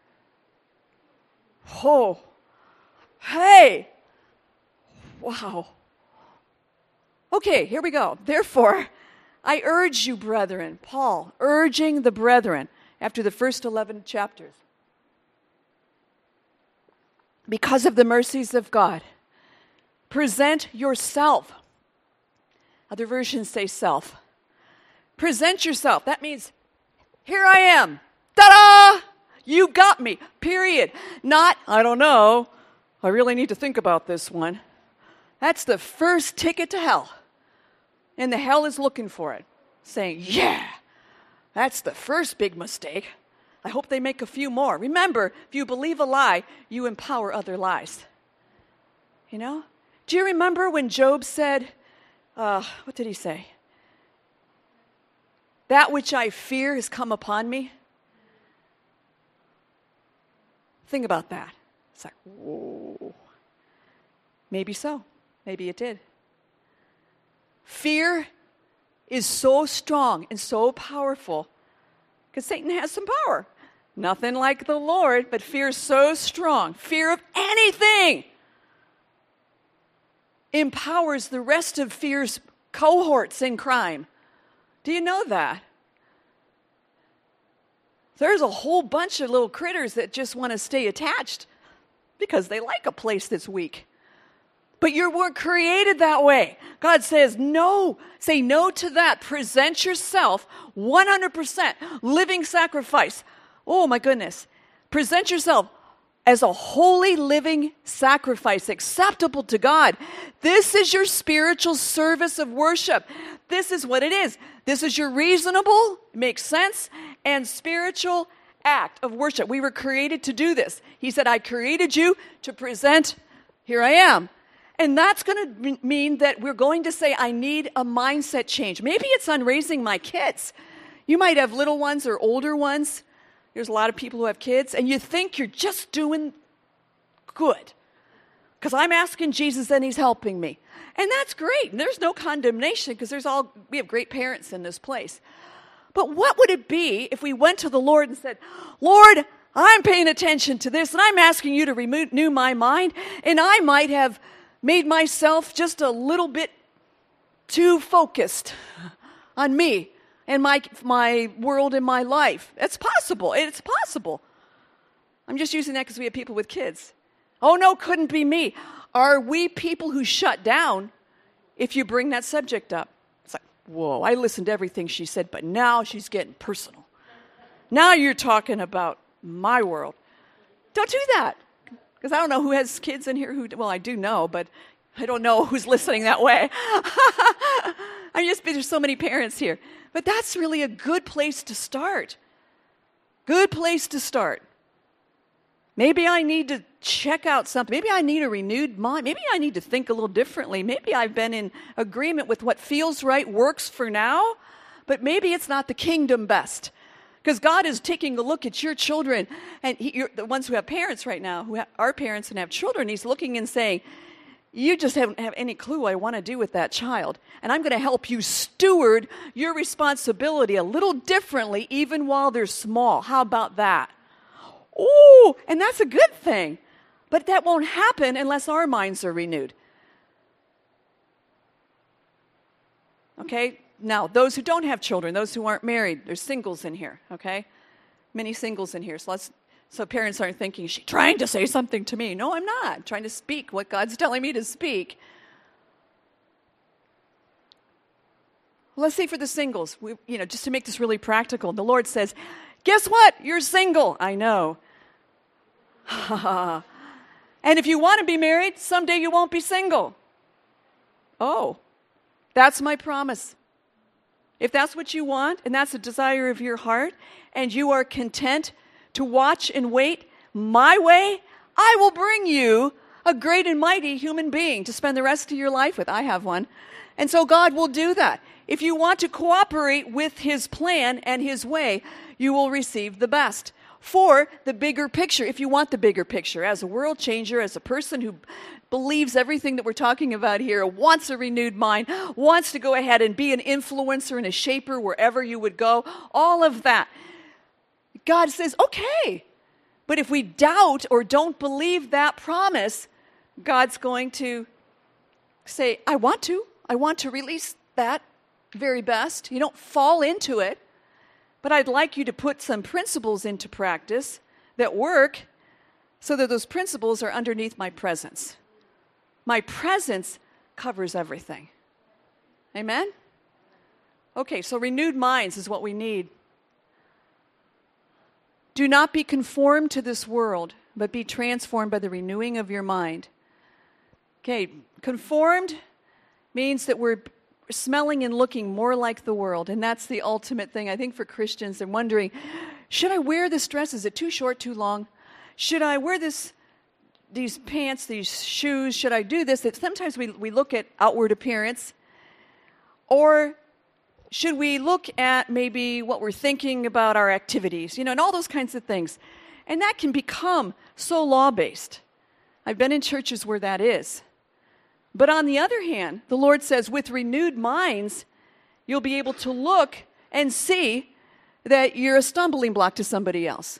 Oh, hey. Wow. Okay, here we go. Therefore, I urge you, brethren, Paul, urging the brethren after the first eleven chapters, because of the mercies of God, present yourself. Other versions say self. Present yourself. That means, here I am. Ta-da! You got me, period. Not, I don't know, I really need to think about this one. That's the first ticket to hell. And the hell is looking for it, saying, yeah, that's the first big mistake. I hope they make a few more. Remember, if you believe a lie, you empower other lies. You know? Do you remember when Job said, uh, what did he say? That which I fear has come upon me. Think about that. It's like, whoa. Maybe so. Maybe it did. Fear is so strong and so powerful because Satan has some power. Nothing like the Lord, but fear is so strong. Fear of anything empowers the rest of fear's cohorts in crime. Do you know that? There's a whole bunch of little critters that just want to stay attached because they like a place that's weak. But you were created that way. God says, no, say no to that. Present yourself one hundred percent living sacrifice. Oh my goodness. Present yourself as a holy living sacrifice acceptable to God. This is your spiritual service of worship. This is what it is. This is your reasonable, makes sense, and spiritual act of worship. We were created to do this. He said, I created you to present, here I am. And that's going to mean that we're going to say, I need a mindset change. Maybe it's on raising my kids. You might have little ones or older ones. There's a lot of people who have kids, and you think you're just doing good. Because I'm asking Jesus and He's helping me. And that's great. And there's no condemnation because there's all we have great parents in this place. But what would it be if we went to the Lord and said, Lord, I'm paying attention to this, and I'm asking you to renew my mind, and I might have made myself just a little bit too focused on me and my my world and my life. It's possible. It's possible. I'm just using that because we have people with kids. Oh, no, couldn't be me. Are we people who shut down if you bring that subject up? It's like, whoa, I listened to everything she said, but now she's getting personal. Now you're talking about my world. Don't do that. Because I don't know who has kids in here who, well, I do know, but I don't know who's listening that way. I just, there's so many parents here. But that's really a good place to start. Good place to start. Maybe I need to check out something. Maybe I need a renewed mind. Maybe I need to think a little differently. Maybe I've been in agreement with what feels right, works for now, but maybe it's not the kingdom best. Because God is taking a look at your children, and he, you're the ones who have parents right now, who ha- are parents and have children. He's looking and saying, You just haven't have any clue what I want to do with that child. And I'm going to help you steward your responsibility a little differently even while they're small. How about that? Oh, and that's a good thing. But that won't happen unless our minds are renewed. Okay? Now, those who don't have children, those who aren't married, there's singles in here, okay? Many singles in here. So let's so parents aren't thinking, she's trying to say something to me. No, I'm not. I'm trying to speak what God's telling me to speak. Let's say for the singles, we, you know, just to make this really practical, the Lord says, guess what? You're single. I know. And if you want to be married, someday you won't be single. Oh, that's my promise. If that's what you want, and that's a desire of your heart, and you are content to watch and wait my way, I will bring you a great and mighty human being to spend the rest of your life with. I have one. And so God will do that. If you want to cooperate with his plan and his way, you will receive the best. For the bigger picture, if you want the bigger picture, as a world changer, as a person who believes everything that we're talking about here, wants a renewed mind, wants to go ahead and be an influencer and a shaper wherever you would go, all of that. God says, okay. But if we doubt or don't believe that promise, God's going to say, I want to. I want to release that very best. You don't fall into it. But I'd like you to put some principles into practice that work so that those principles are underneath my presence. My presence covers everything. Amen? Okay, so renewed minds is what we need. Do not be conformed to this world, but be transformed by the renewing of your mind. Okay, conformed means that we're smelling and looking more like the world, and that's the ultimate thing, I think, for Christians. They're wondering, should I wear this dress? Is it too short, too long? Should I wear this, these pants, these shoes? Should I do this? Sometimes we, we look at outward appearance. Or should we look at maybe what we're thinking about our activities, you know, and all those kinds of things. And that can become so law-based. I've been in churches where that is. But on the other hand, the Lord says, with renewed minds, you'll be able to look and see that you're a stumbling block to somebody else.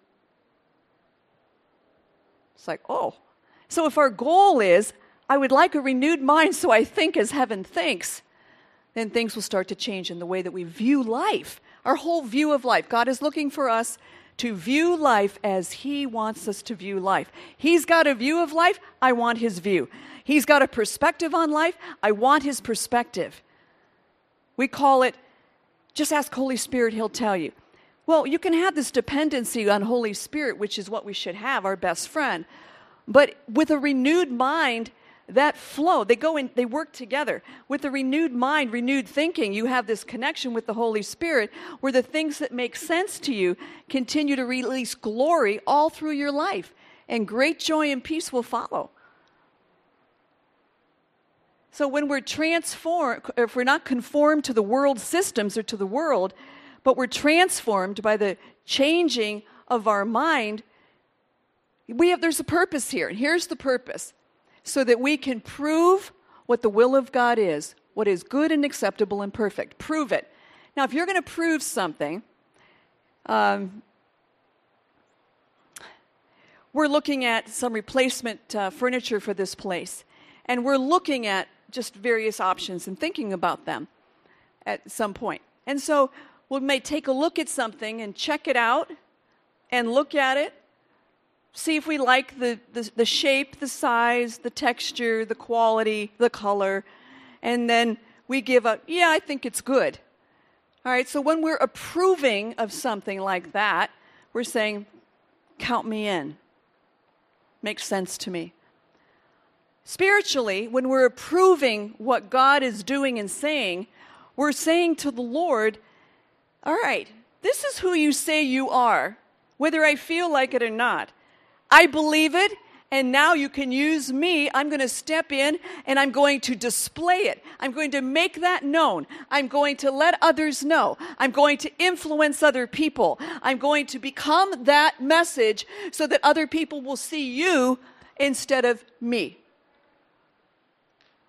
It's like, oh. So if our goal is, I would like a renewed mind so I think as heaven thinks, then things will start to change in the way that we view life, our whole view of life. God is looking for us to view life as he wants us to view life. He's got a view of life, I want his view. He's got a perspective on life, I want his perspective. We call it, just ask Holy Spirit, he'll tell you. Well, you can have this dependency on Holy Spirit, which is what we should have, our best friend. But with a renewed mind, that flow, they go in, they work together. With a renewed mind, renewed thinking, you have this connection with the Holy Spirit where the things that make sense to you continue to release glory all through your life. And great joy and peace will follow. So when we're transformed, if we're not conformed to the world systems or to the world, but we're transformed by the changing of our mind, we have, there's a purpose here. And here's the purpose. So that we can prove what the will of God is, what is good and acceptable and perfect. Prove it. Now, if you're going to prove something, um, we're looking at some replacement uh, furniture for this place. And we're looking at just various options and thinking about them at some point. And so we may take a look at something and check it out and look at it. See if we like the, the, the shape, the size, the texture, the quality, the color. And then we give a, yeah, I think it's good. All right, so when we're approving of something like that, we're saying, count me in. Makes sense to me. Spiritually, when we're approving what God is doing and saying, we're saying to the Lord, all right, this is who you say you are, whether I feel like it or not. I believe it, and now you can use me. I'm going to step in, and I'm going to display it. I'm going to make that known. I'm going to let others know. I'm going to influence other people. I'm going to become that message so that other people will see you instead of me.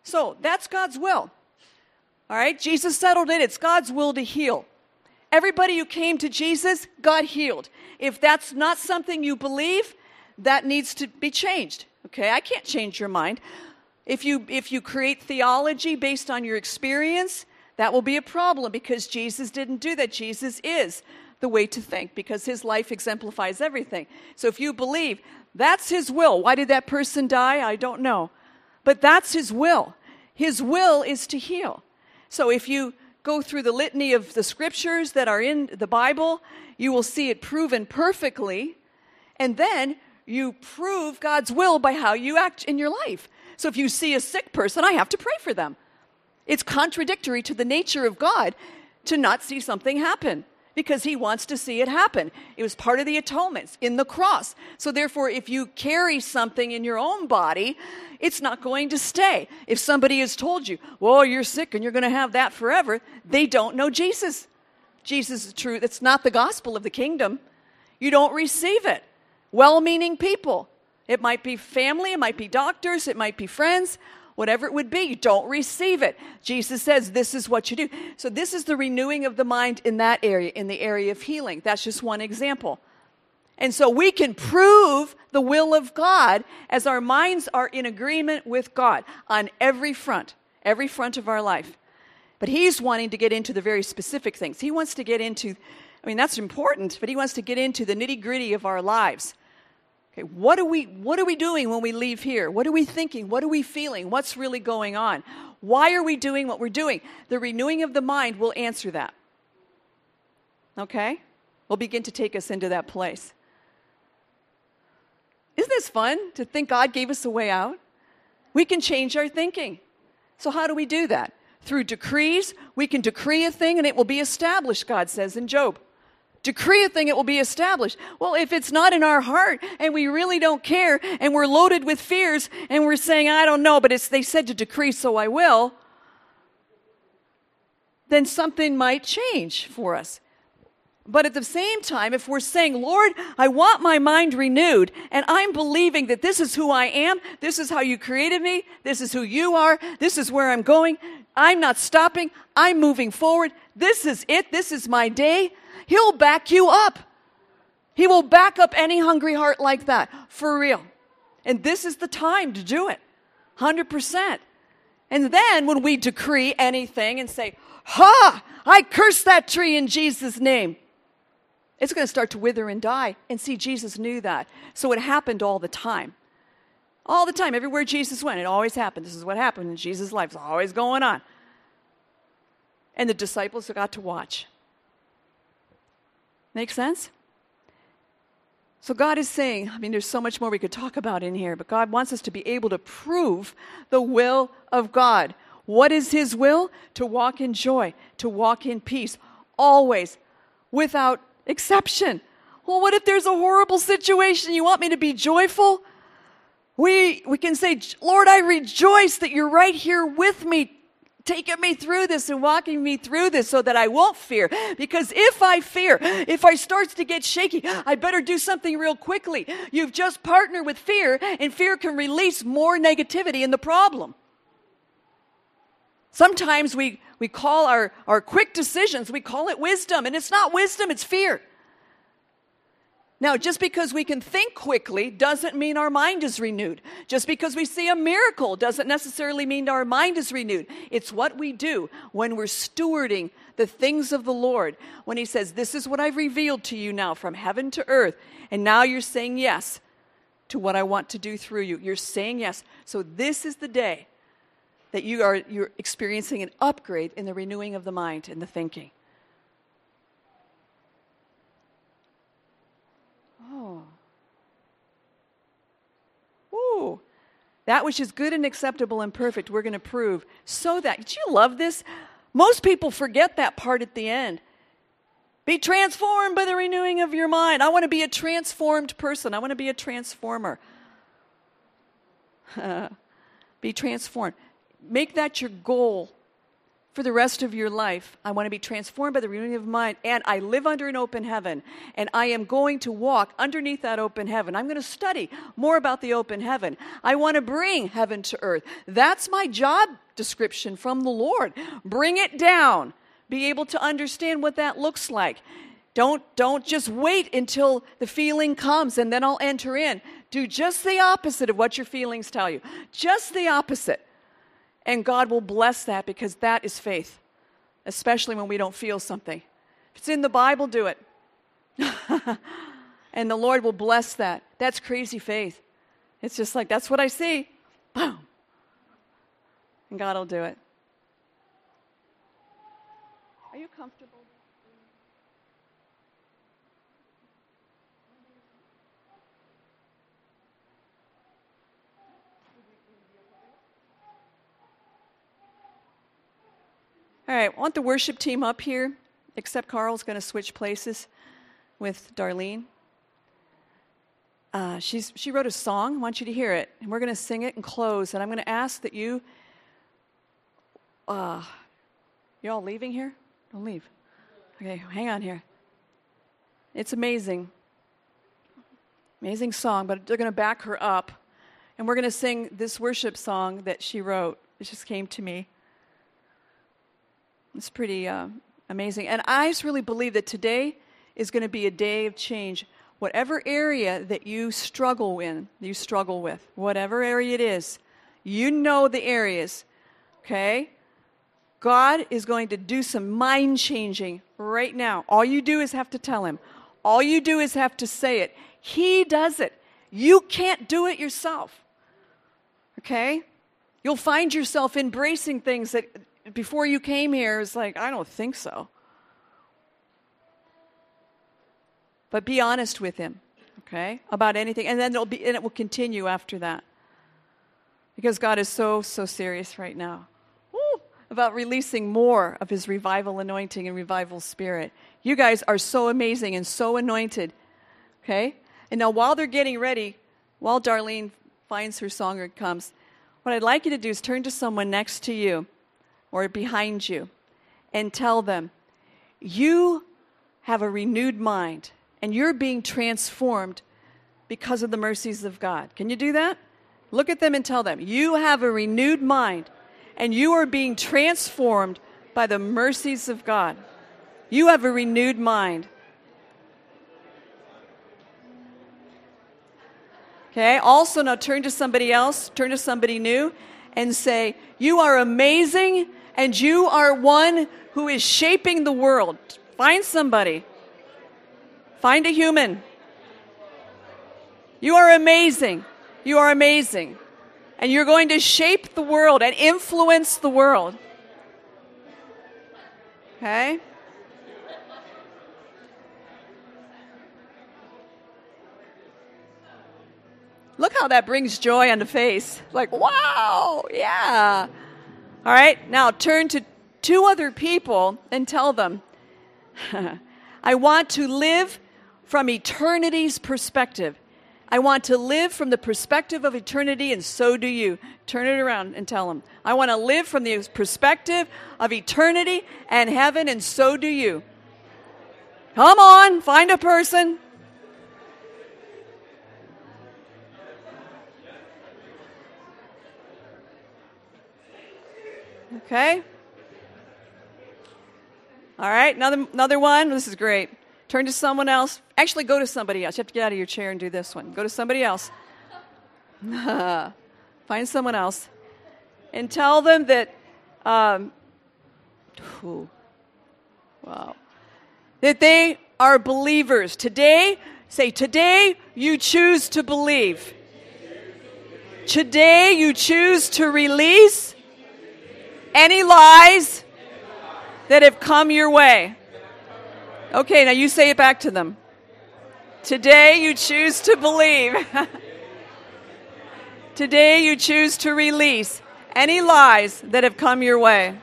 So that's God's will. All right, Jesus settled it. It's God's will to heal. Everybody who came to Jesus got healed. If that's not something you believe, that needs to be changed. Okay, I can't change your mind. If you if you create theology based on your experience, that will be a problem because Jesus didn't do that. Jesus is the way to think because his life exemplifies everything. So if you believe that's his will, why did that person die? I don't know. But that's his will. His will is to heal. So if you go through the litany of the scriptures that are in the Bible, you will see it proven perfectly. And then you prove God's will by how you act in your life. So if you see a sick person, I have to pray for them. It's contradictory to the nature of God to not see something happen because he wants to see it happen. It was part of the atonement in the cross. So therefore, if you carry something in your own body, it's not going to stay. If somebody has told you, well, you're sick and you're going to have that forever, they don't know Jesus. Jesus is true. It's not the gospel of the kingdom. You don't receive it. Well-meaning people. It might be family, it might be doctors, it might be friends, whatever it would be. You don't receive it. Jesus says this is what you do. So this is the renewing of the mind in that area, in the area of healing. That's just one example. And so we can prove the will of God as our minds are in agreement with God on every front, every front of our life. But he's wanting to get into the very specific things. He wants to get into, I mean, that's important, but he wants to get into the nitty-gritty of our lives. Okay, what are we, what are we doing when we leave here? What are we thinking? What are we feeling? What's really going on? Why are we doing what we're doing? The renewing of the mind will answer that. Okay? Will begin to take us into that place. Isn't this fun to think God gave us a way out? We can change our thinking. So how do we do that? Through decrees. We can decree a thing and it will be established, God says in Job. Decree a thing, it will be established. Well, if it's not in our heart and we really don't care and we're loaded with fears and we're saying, I don't know, but it's, they said to decree, so I will, then something might change for us. But at the same time, if we're saying, Lord, I want my mind renewed, and I'm believing that this is who I am, this is how you created me, this is who you are, this is where I'm going, I'm not stopping, I'm moving forward, this is it, this is my day, he'll back you up. He will back up any hungry heart like that, for real. And this is the time to do it, one hundred percent. And then when we decree anything and say, ha, I curse that tree in Jesus' name, it's going to start to wither and die. And see, Jesus knew that. So it happened all the time. All the time. Everywhere Jesus went, it always happened. This is what happened in Jesus' life. It's always going on. And the disciples got to watch. Make sense? So God is saying, I mean, there's so much more we could talk about in here, but God wants us to be able to prove the will of God. What is his will? To walk in joy, to walk in peace, always, without exception. Well, what if there's a horrible situation? You want me to be joyful? We we can say, Lord, I rejoice that you're right here with me, taking me through this and walking me through this so that I won't fear. Because if I fear, if I start to get shaky, I better do something real quickly. You've just partnered with fear, and fear can release more negativity in the problem. Sometimes we, we call our, our quick decisions, we call it wisdom, and it's not wisdom, it's fear. Now, just because we can think quickly doesn't mean our mind is renewed. Just because we see a miracle doesn't necessarily mean our mind is renewed. It's what we do when we're stewarding the things of the Lord. When he says, this is what I've revealed to you now from heaven to earth, and now you're saying yes to what I want to do through you. You're saying yes. So this is the day that you are you're experiencing an upgrade in the renewing of the mind and the thinking. Oh. Ooh. That which is good and acceptable and perfect, we're going to prove. So that, did you love this? Most people forget that part at the end. Be transformed by the renewing of your mind. I want to be a transformed person. I want to be a transformer. Be transformed. Make that your goal for the rest of your life. I want to be transformed by the renewing of mind, and I live under an open heaven, and I am going to walk underneath that open heaven. I'm going to study more about the open heaven. I want to bring heaven to earth. That's my job description from the Lord. Bring it down. Be able to understand what that looks like. Don't, don't just wait until the feeling comes and then I'll enter in. Do just the opposite of what your feelings tell you. Just the opposite. And God will bless that, because that is faith, especially when we don't feel something. If it's in the Bible, do it. And the Lord will bless that. That's crazy faith. It's just like, that's what I see. Boom. And God will do it. Are you comfortable? All right, I want the worship team up here, except Carl's going to switch places with Darlene. Uh, she's, she wrote a song. I want you to hear it, and we're going to sing it and close. And I'm going to ask that you, uh, you all leaving here? Don't leave. Okay, hang on here. It's amazing. Amazing song, but they're going to back her up. And we're going to sing this worship song that she wrote. It just came to me. It's pretty uh, amazing. And I just really believe that today is going to be a day of change. Whatever area that you struggle in, you struggle with, whatever area it is, you know the areas, okay? God is going to do some mind changing right now. All you do is have to tell him. All you do is have to say it. He does it. You can't do it yourself, okay? You'll find yourself embracing things that before you came here, it's like, I don't think so. But be honest with him, okay, about anything. And then it'll be, and it will continue after that. Because God is so, so serious right now. Woo, about releasing more of his revival anointing and revival spirit. You guys are so amazing and so anointed, okay? And now while they're getting ready, while Darlene finds her song or comes, what I'd like you to do is turn to someone next to you or behind you and tell them, you have a renewed mind and you're being transformed because of the mercies of God. Can you do that? Look at them and tell them, you have a renewed mind and you are being transformed by the mercies of God. You have a renewed mind. Okay, also now turn to somebody else, turn to somebody new and say, you are amazing and you are one who is shaping the world. Find somebody. Find a human. You are amazing. You are amazing. And you're going to shape the world and influence the world. Okay? Look how that brings joy on the face. Like, wow, yeah. All right, now turn to two other people and tell them, I want to live from eternity's perspective. I want to live from the perspective of eternity, and so do you. Turn it around and tell them, I want to live from the perspective of eternity and heaven, and so do you. Come on, find a person. Okay? All right, another another one. This is great. Turn to someone else. Actually, go to somebody else. You have to get out of your chair and do this one. Go to somebody else. Find someone else. And tell them that, um, whew, wow, that they are believers. Today, say, today you choose to believe. Today you choose to release any lies that have come your way. Okay, now you say it back to them. Today you choose to believe. Today you choose to release any lies that have come your way.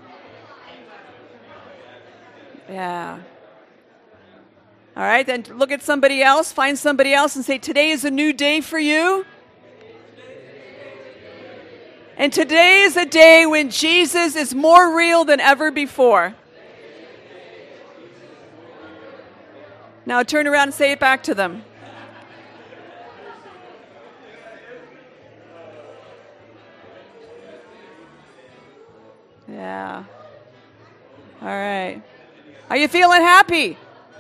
Yeah. All right, then look at somebody else, find somebody else and say, today is a new day for you. And today is a day when Jesus is more real than ever before. Now turn around and say it back to them. Yeah. All right. Are you feeling happy?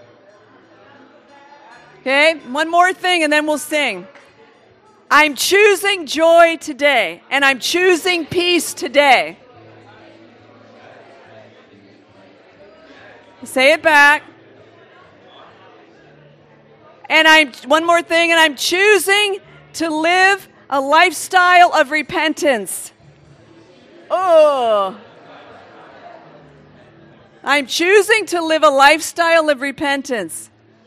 Okay, one more thing and then we'll sing. I'm choosing joy today, and I'm choosing peace today. Say it back. And I'm, one more thing, and I'm choosing to live a lifestyle of repentance. Oh. I'm choosing to live a lifestyle of repentance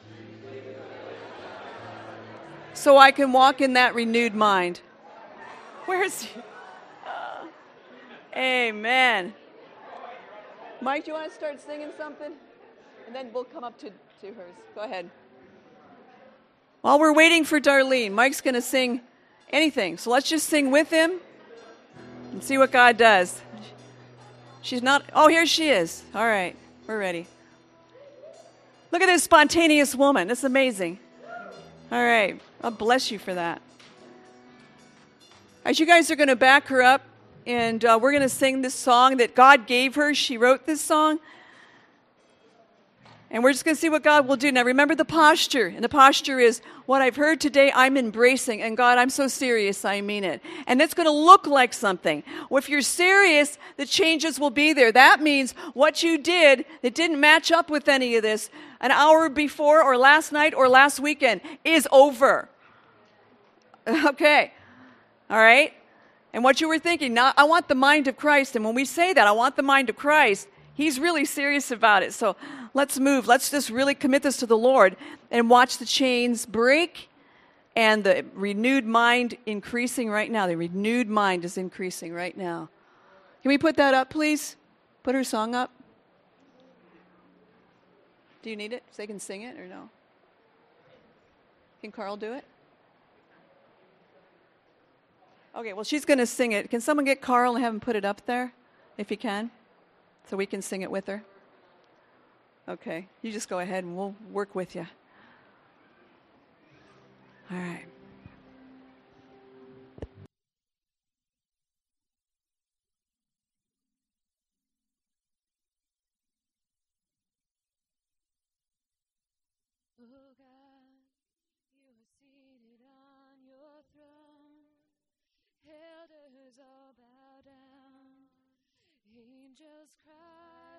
so I can walk in that renewed mind. Where's he? Uh, amen. Mike, do you want to start singing something? And then we'll come up to, to hers. Go ahead. While we're waiting for Darlene, Mike's going to sing anything. So let's just sing with him and see what God does. She's not, oh, here she is. All right, we're ready. Look at this spontaneous woman. It's amazing. All right, God bless you for that. As you guys are going to back her up, and uh, we're going to sing this song that God gave her. She wrote this song. And we're just going to see what God will do. Now, remember the posture. And the posture is, what I've heard today, I'm embracing. And God, I'm so serious, I mean it. And it's going to look like something. Well, if you're serious, the changes will be there. That means what you did that didn't match up with any of this an hour before or last night or last weekend is over. Okay. All right? And what you were thinking, now I want the mind of Christ. And when we say that, I want the mind of Christ, He's really serious about it. So let's move. Let's just really commit this to the Lord and watch the chains break and the renewed mind increasing right now. The renewed mind is increasing right now. Can we put that up, please? Put her song up. Do you need it so they can sing it or no? Can Carl do it? Okay, well, she's going to sing it. Can someone get Carl and have him put it up there, if he can? So we can sing it with her? Okay, you just go ahead and we'll work with you. All right. Oh God, you are seated on your throne. Elders all bow down. Angels cry,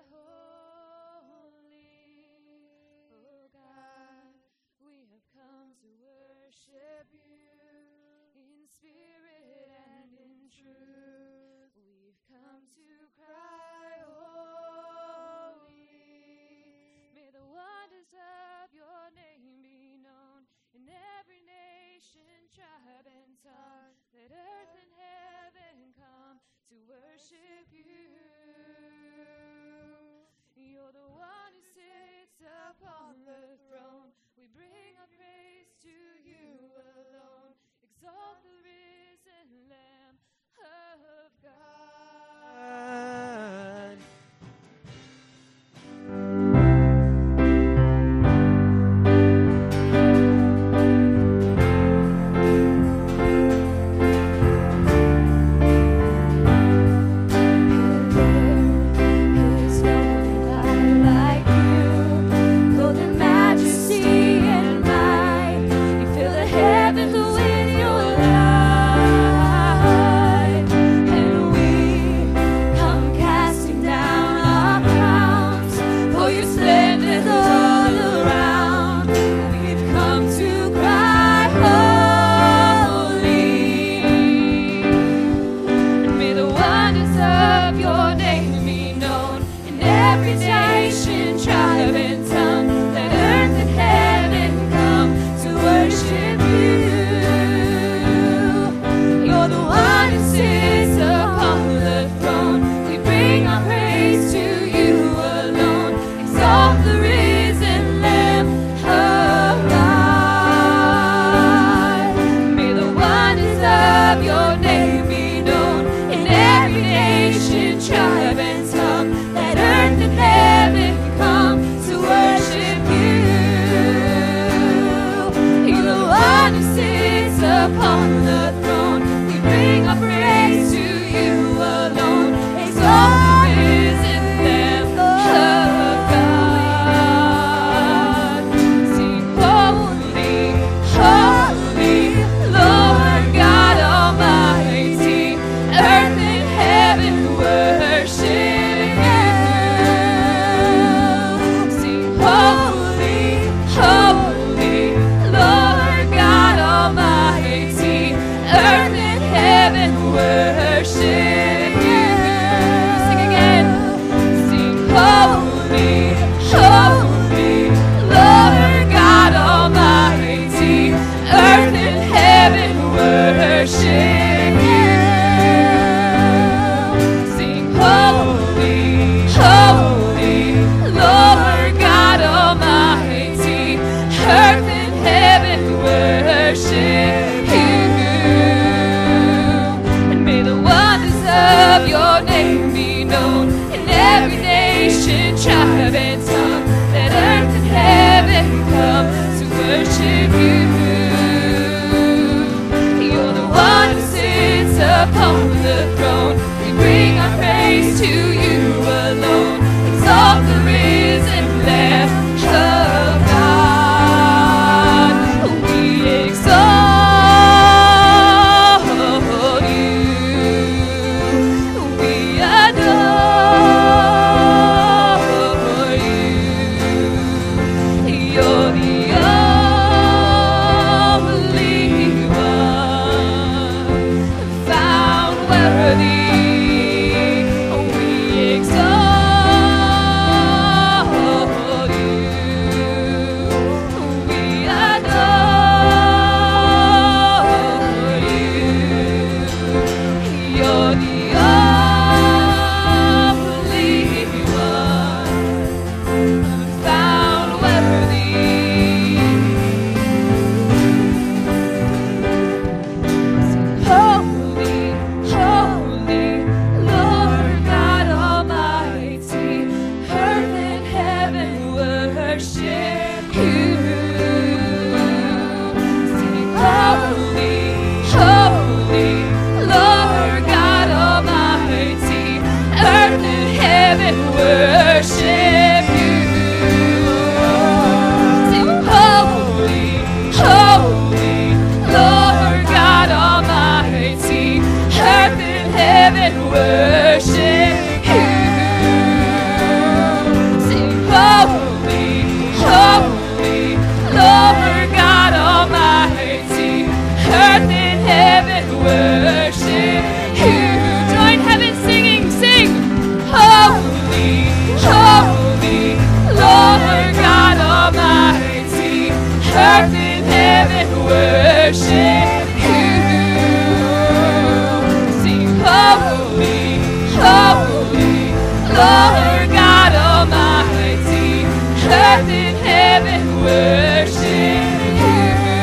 holy. Oh God, we have come to worship you in spirit and in truth. We've come to cry, holy. May the wonders of your name be known in every nation, tribe, and tongue. Let earth and heaven come to worship you. You're the one who sits upon the throne. We bring our praise to you alone. Exalt the risen Lamb of God. Your name be known in nation, tribe, and tongue. Let earth and heaven come to worship you. You're the one who sits upon the throne. We bring our praise to you alone. Exalt the risen Lamb of God. We exalt you. We adore you. You're the only one found worthy. We exalt you. We adore you. You're the only one found worthy. Holy, holy, Lord God Almighty, earth and heaven worship you. Sing holy, holy, Lord God Almighty, earth and heaven worship you. Sing holy, holy, Lord God Almighty, earth and heaven worship you. Sing holy, holy, Lord God Almighty, earth and heaven worship you. Join heaven singing, sing holy, holy, Lord God Almighty, earth and heaven worship you. Sing holy, holy, Lord God Almighty, earth and heaven worship you.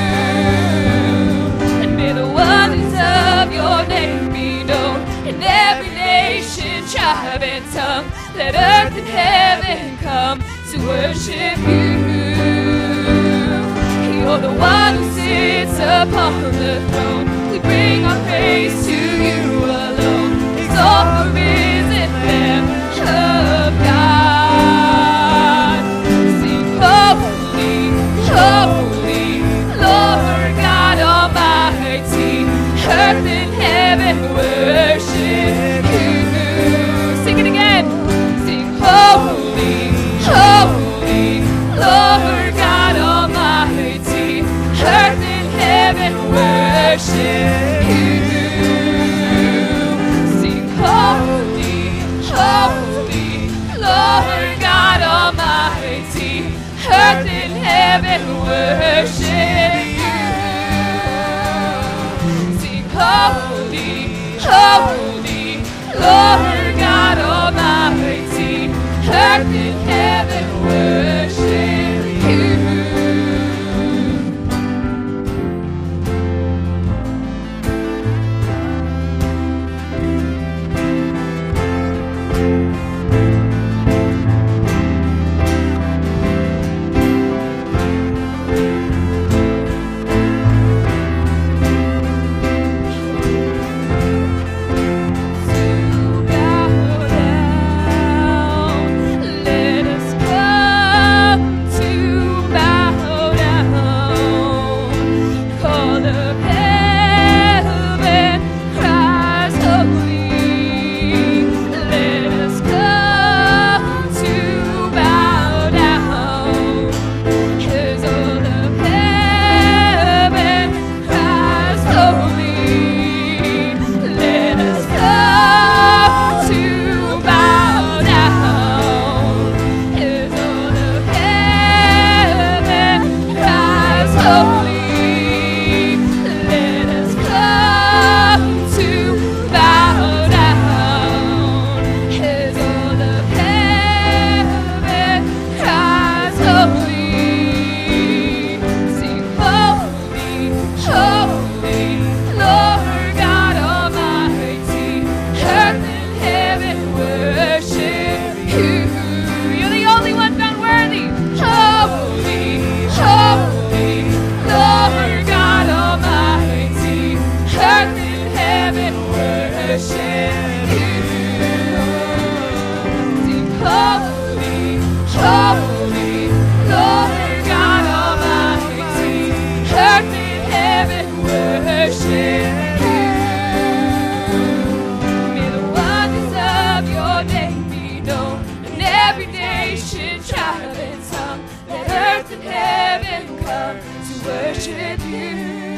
And may the wonders of your name be known in every nation, tribe, and tongue. Let earth and heaven come to worship you. You're the one who sits upon the throne. We bring our praise to you alone. Exalt the risen Lamb of God. Sing holy, holy, Lord God Almighty, earth and heaven worship you. Sing it again. Sing holy, holy, Lord God Almighty, earth and heaven worship you. Sing holy, holy, Lord God Almighty, earth and heaven worship you. Sing holy, holy, Lord God Almighty, earth and heaven worship you. To bow down, let worship you.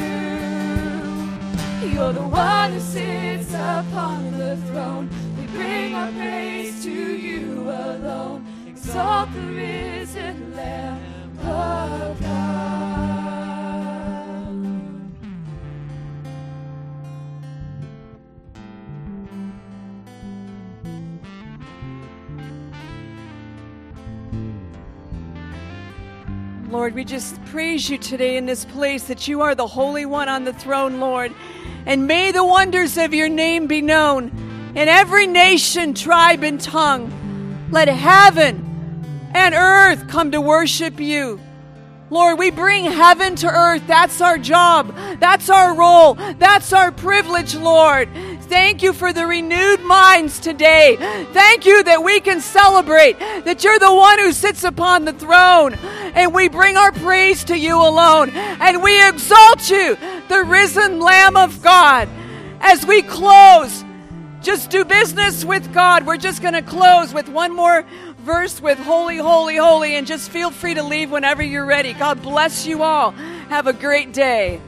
You're the one who sits upon the throne. We bring our praise to you alone. Exalt the risen Lamb of God. Lord, we just praise you today in this place that you are the Holy One on the throne, Lord. And may the wonders of your name be known in every nation, tribe, and tongue. Let heaven and earth come to worship you. Lord, we bring heaven to earth. That's our job. That's our role. That's our privilege, Lord. Thank you for the renewed minds today. Thank you that we can celebrate that you're the one who sits upon the throne. And we bring our praise to you alone. And we exalt you, the risen Lamb of God. As we close, just do business with God. We're just going to close with one more verse with holy, holy, holy, and just feel free to leave whenever you're ready. God bless you all. Have a great day.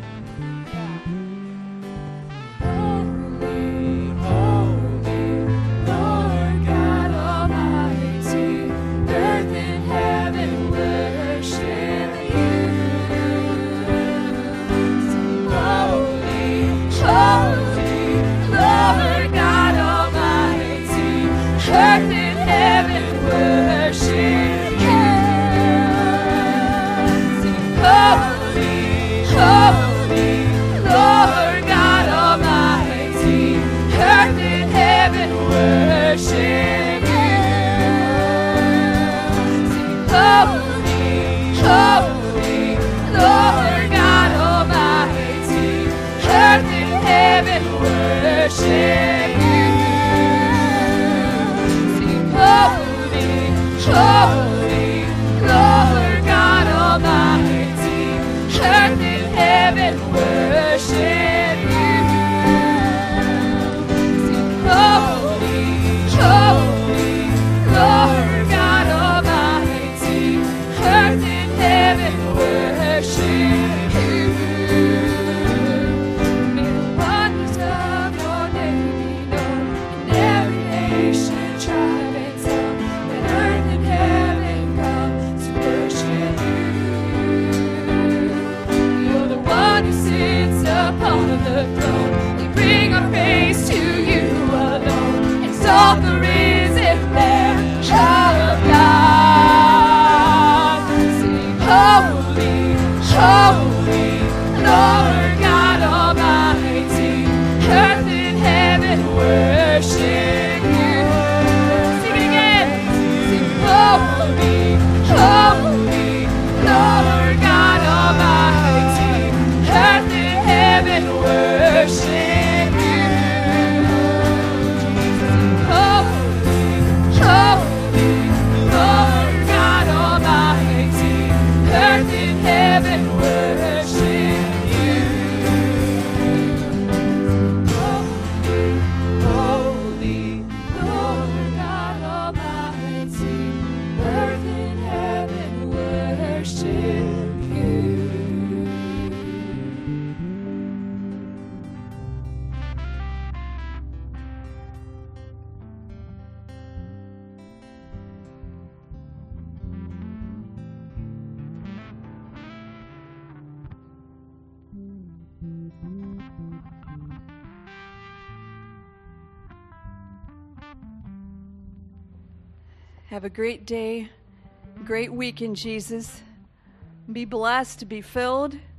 Have a great day, great week in Jesus. Be blessed, be filled.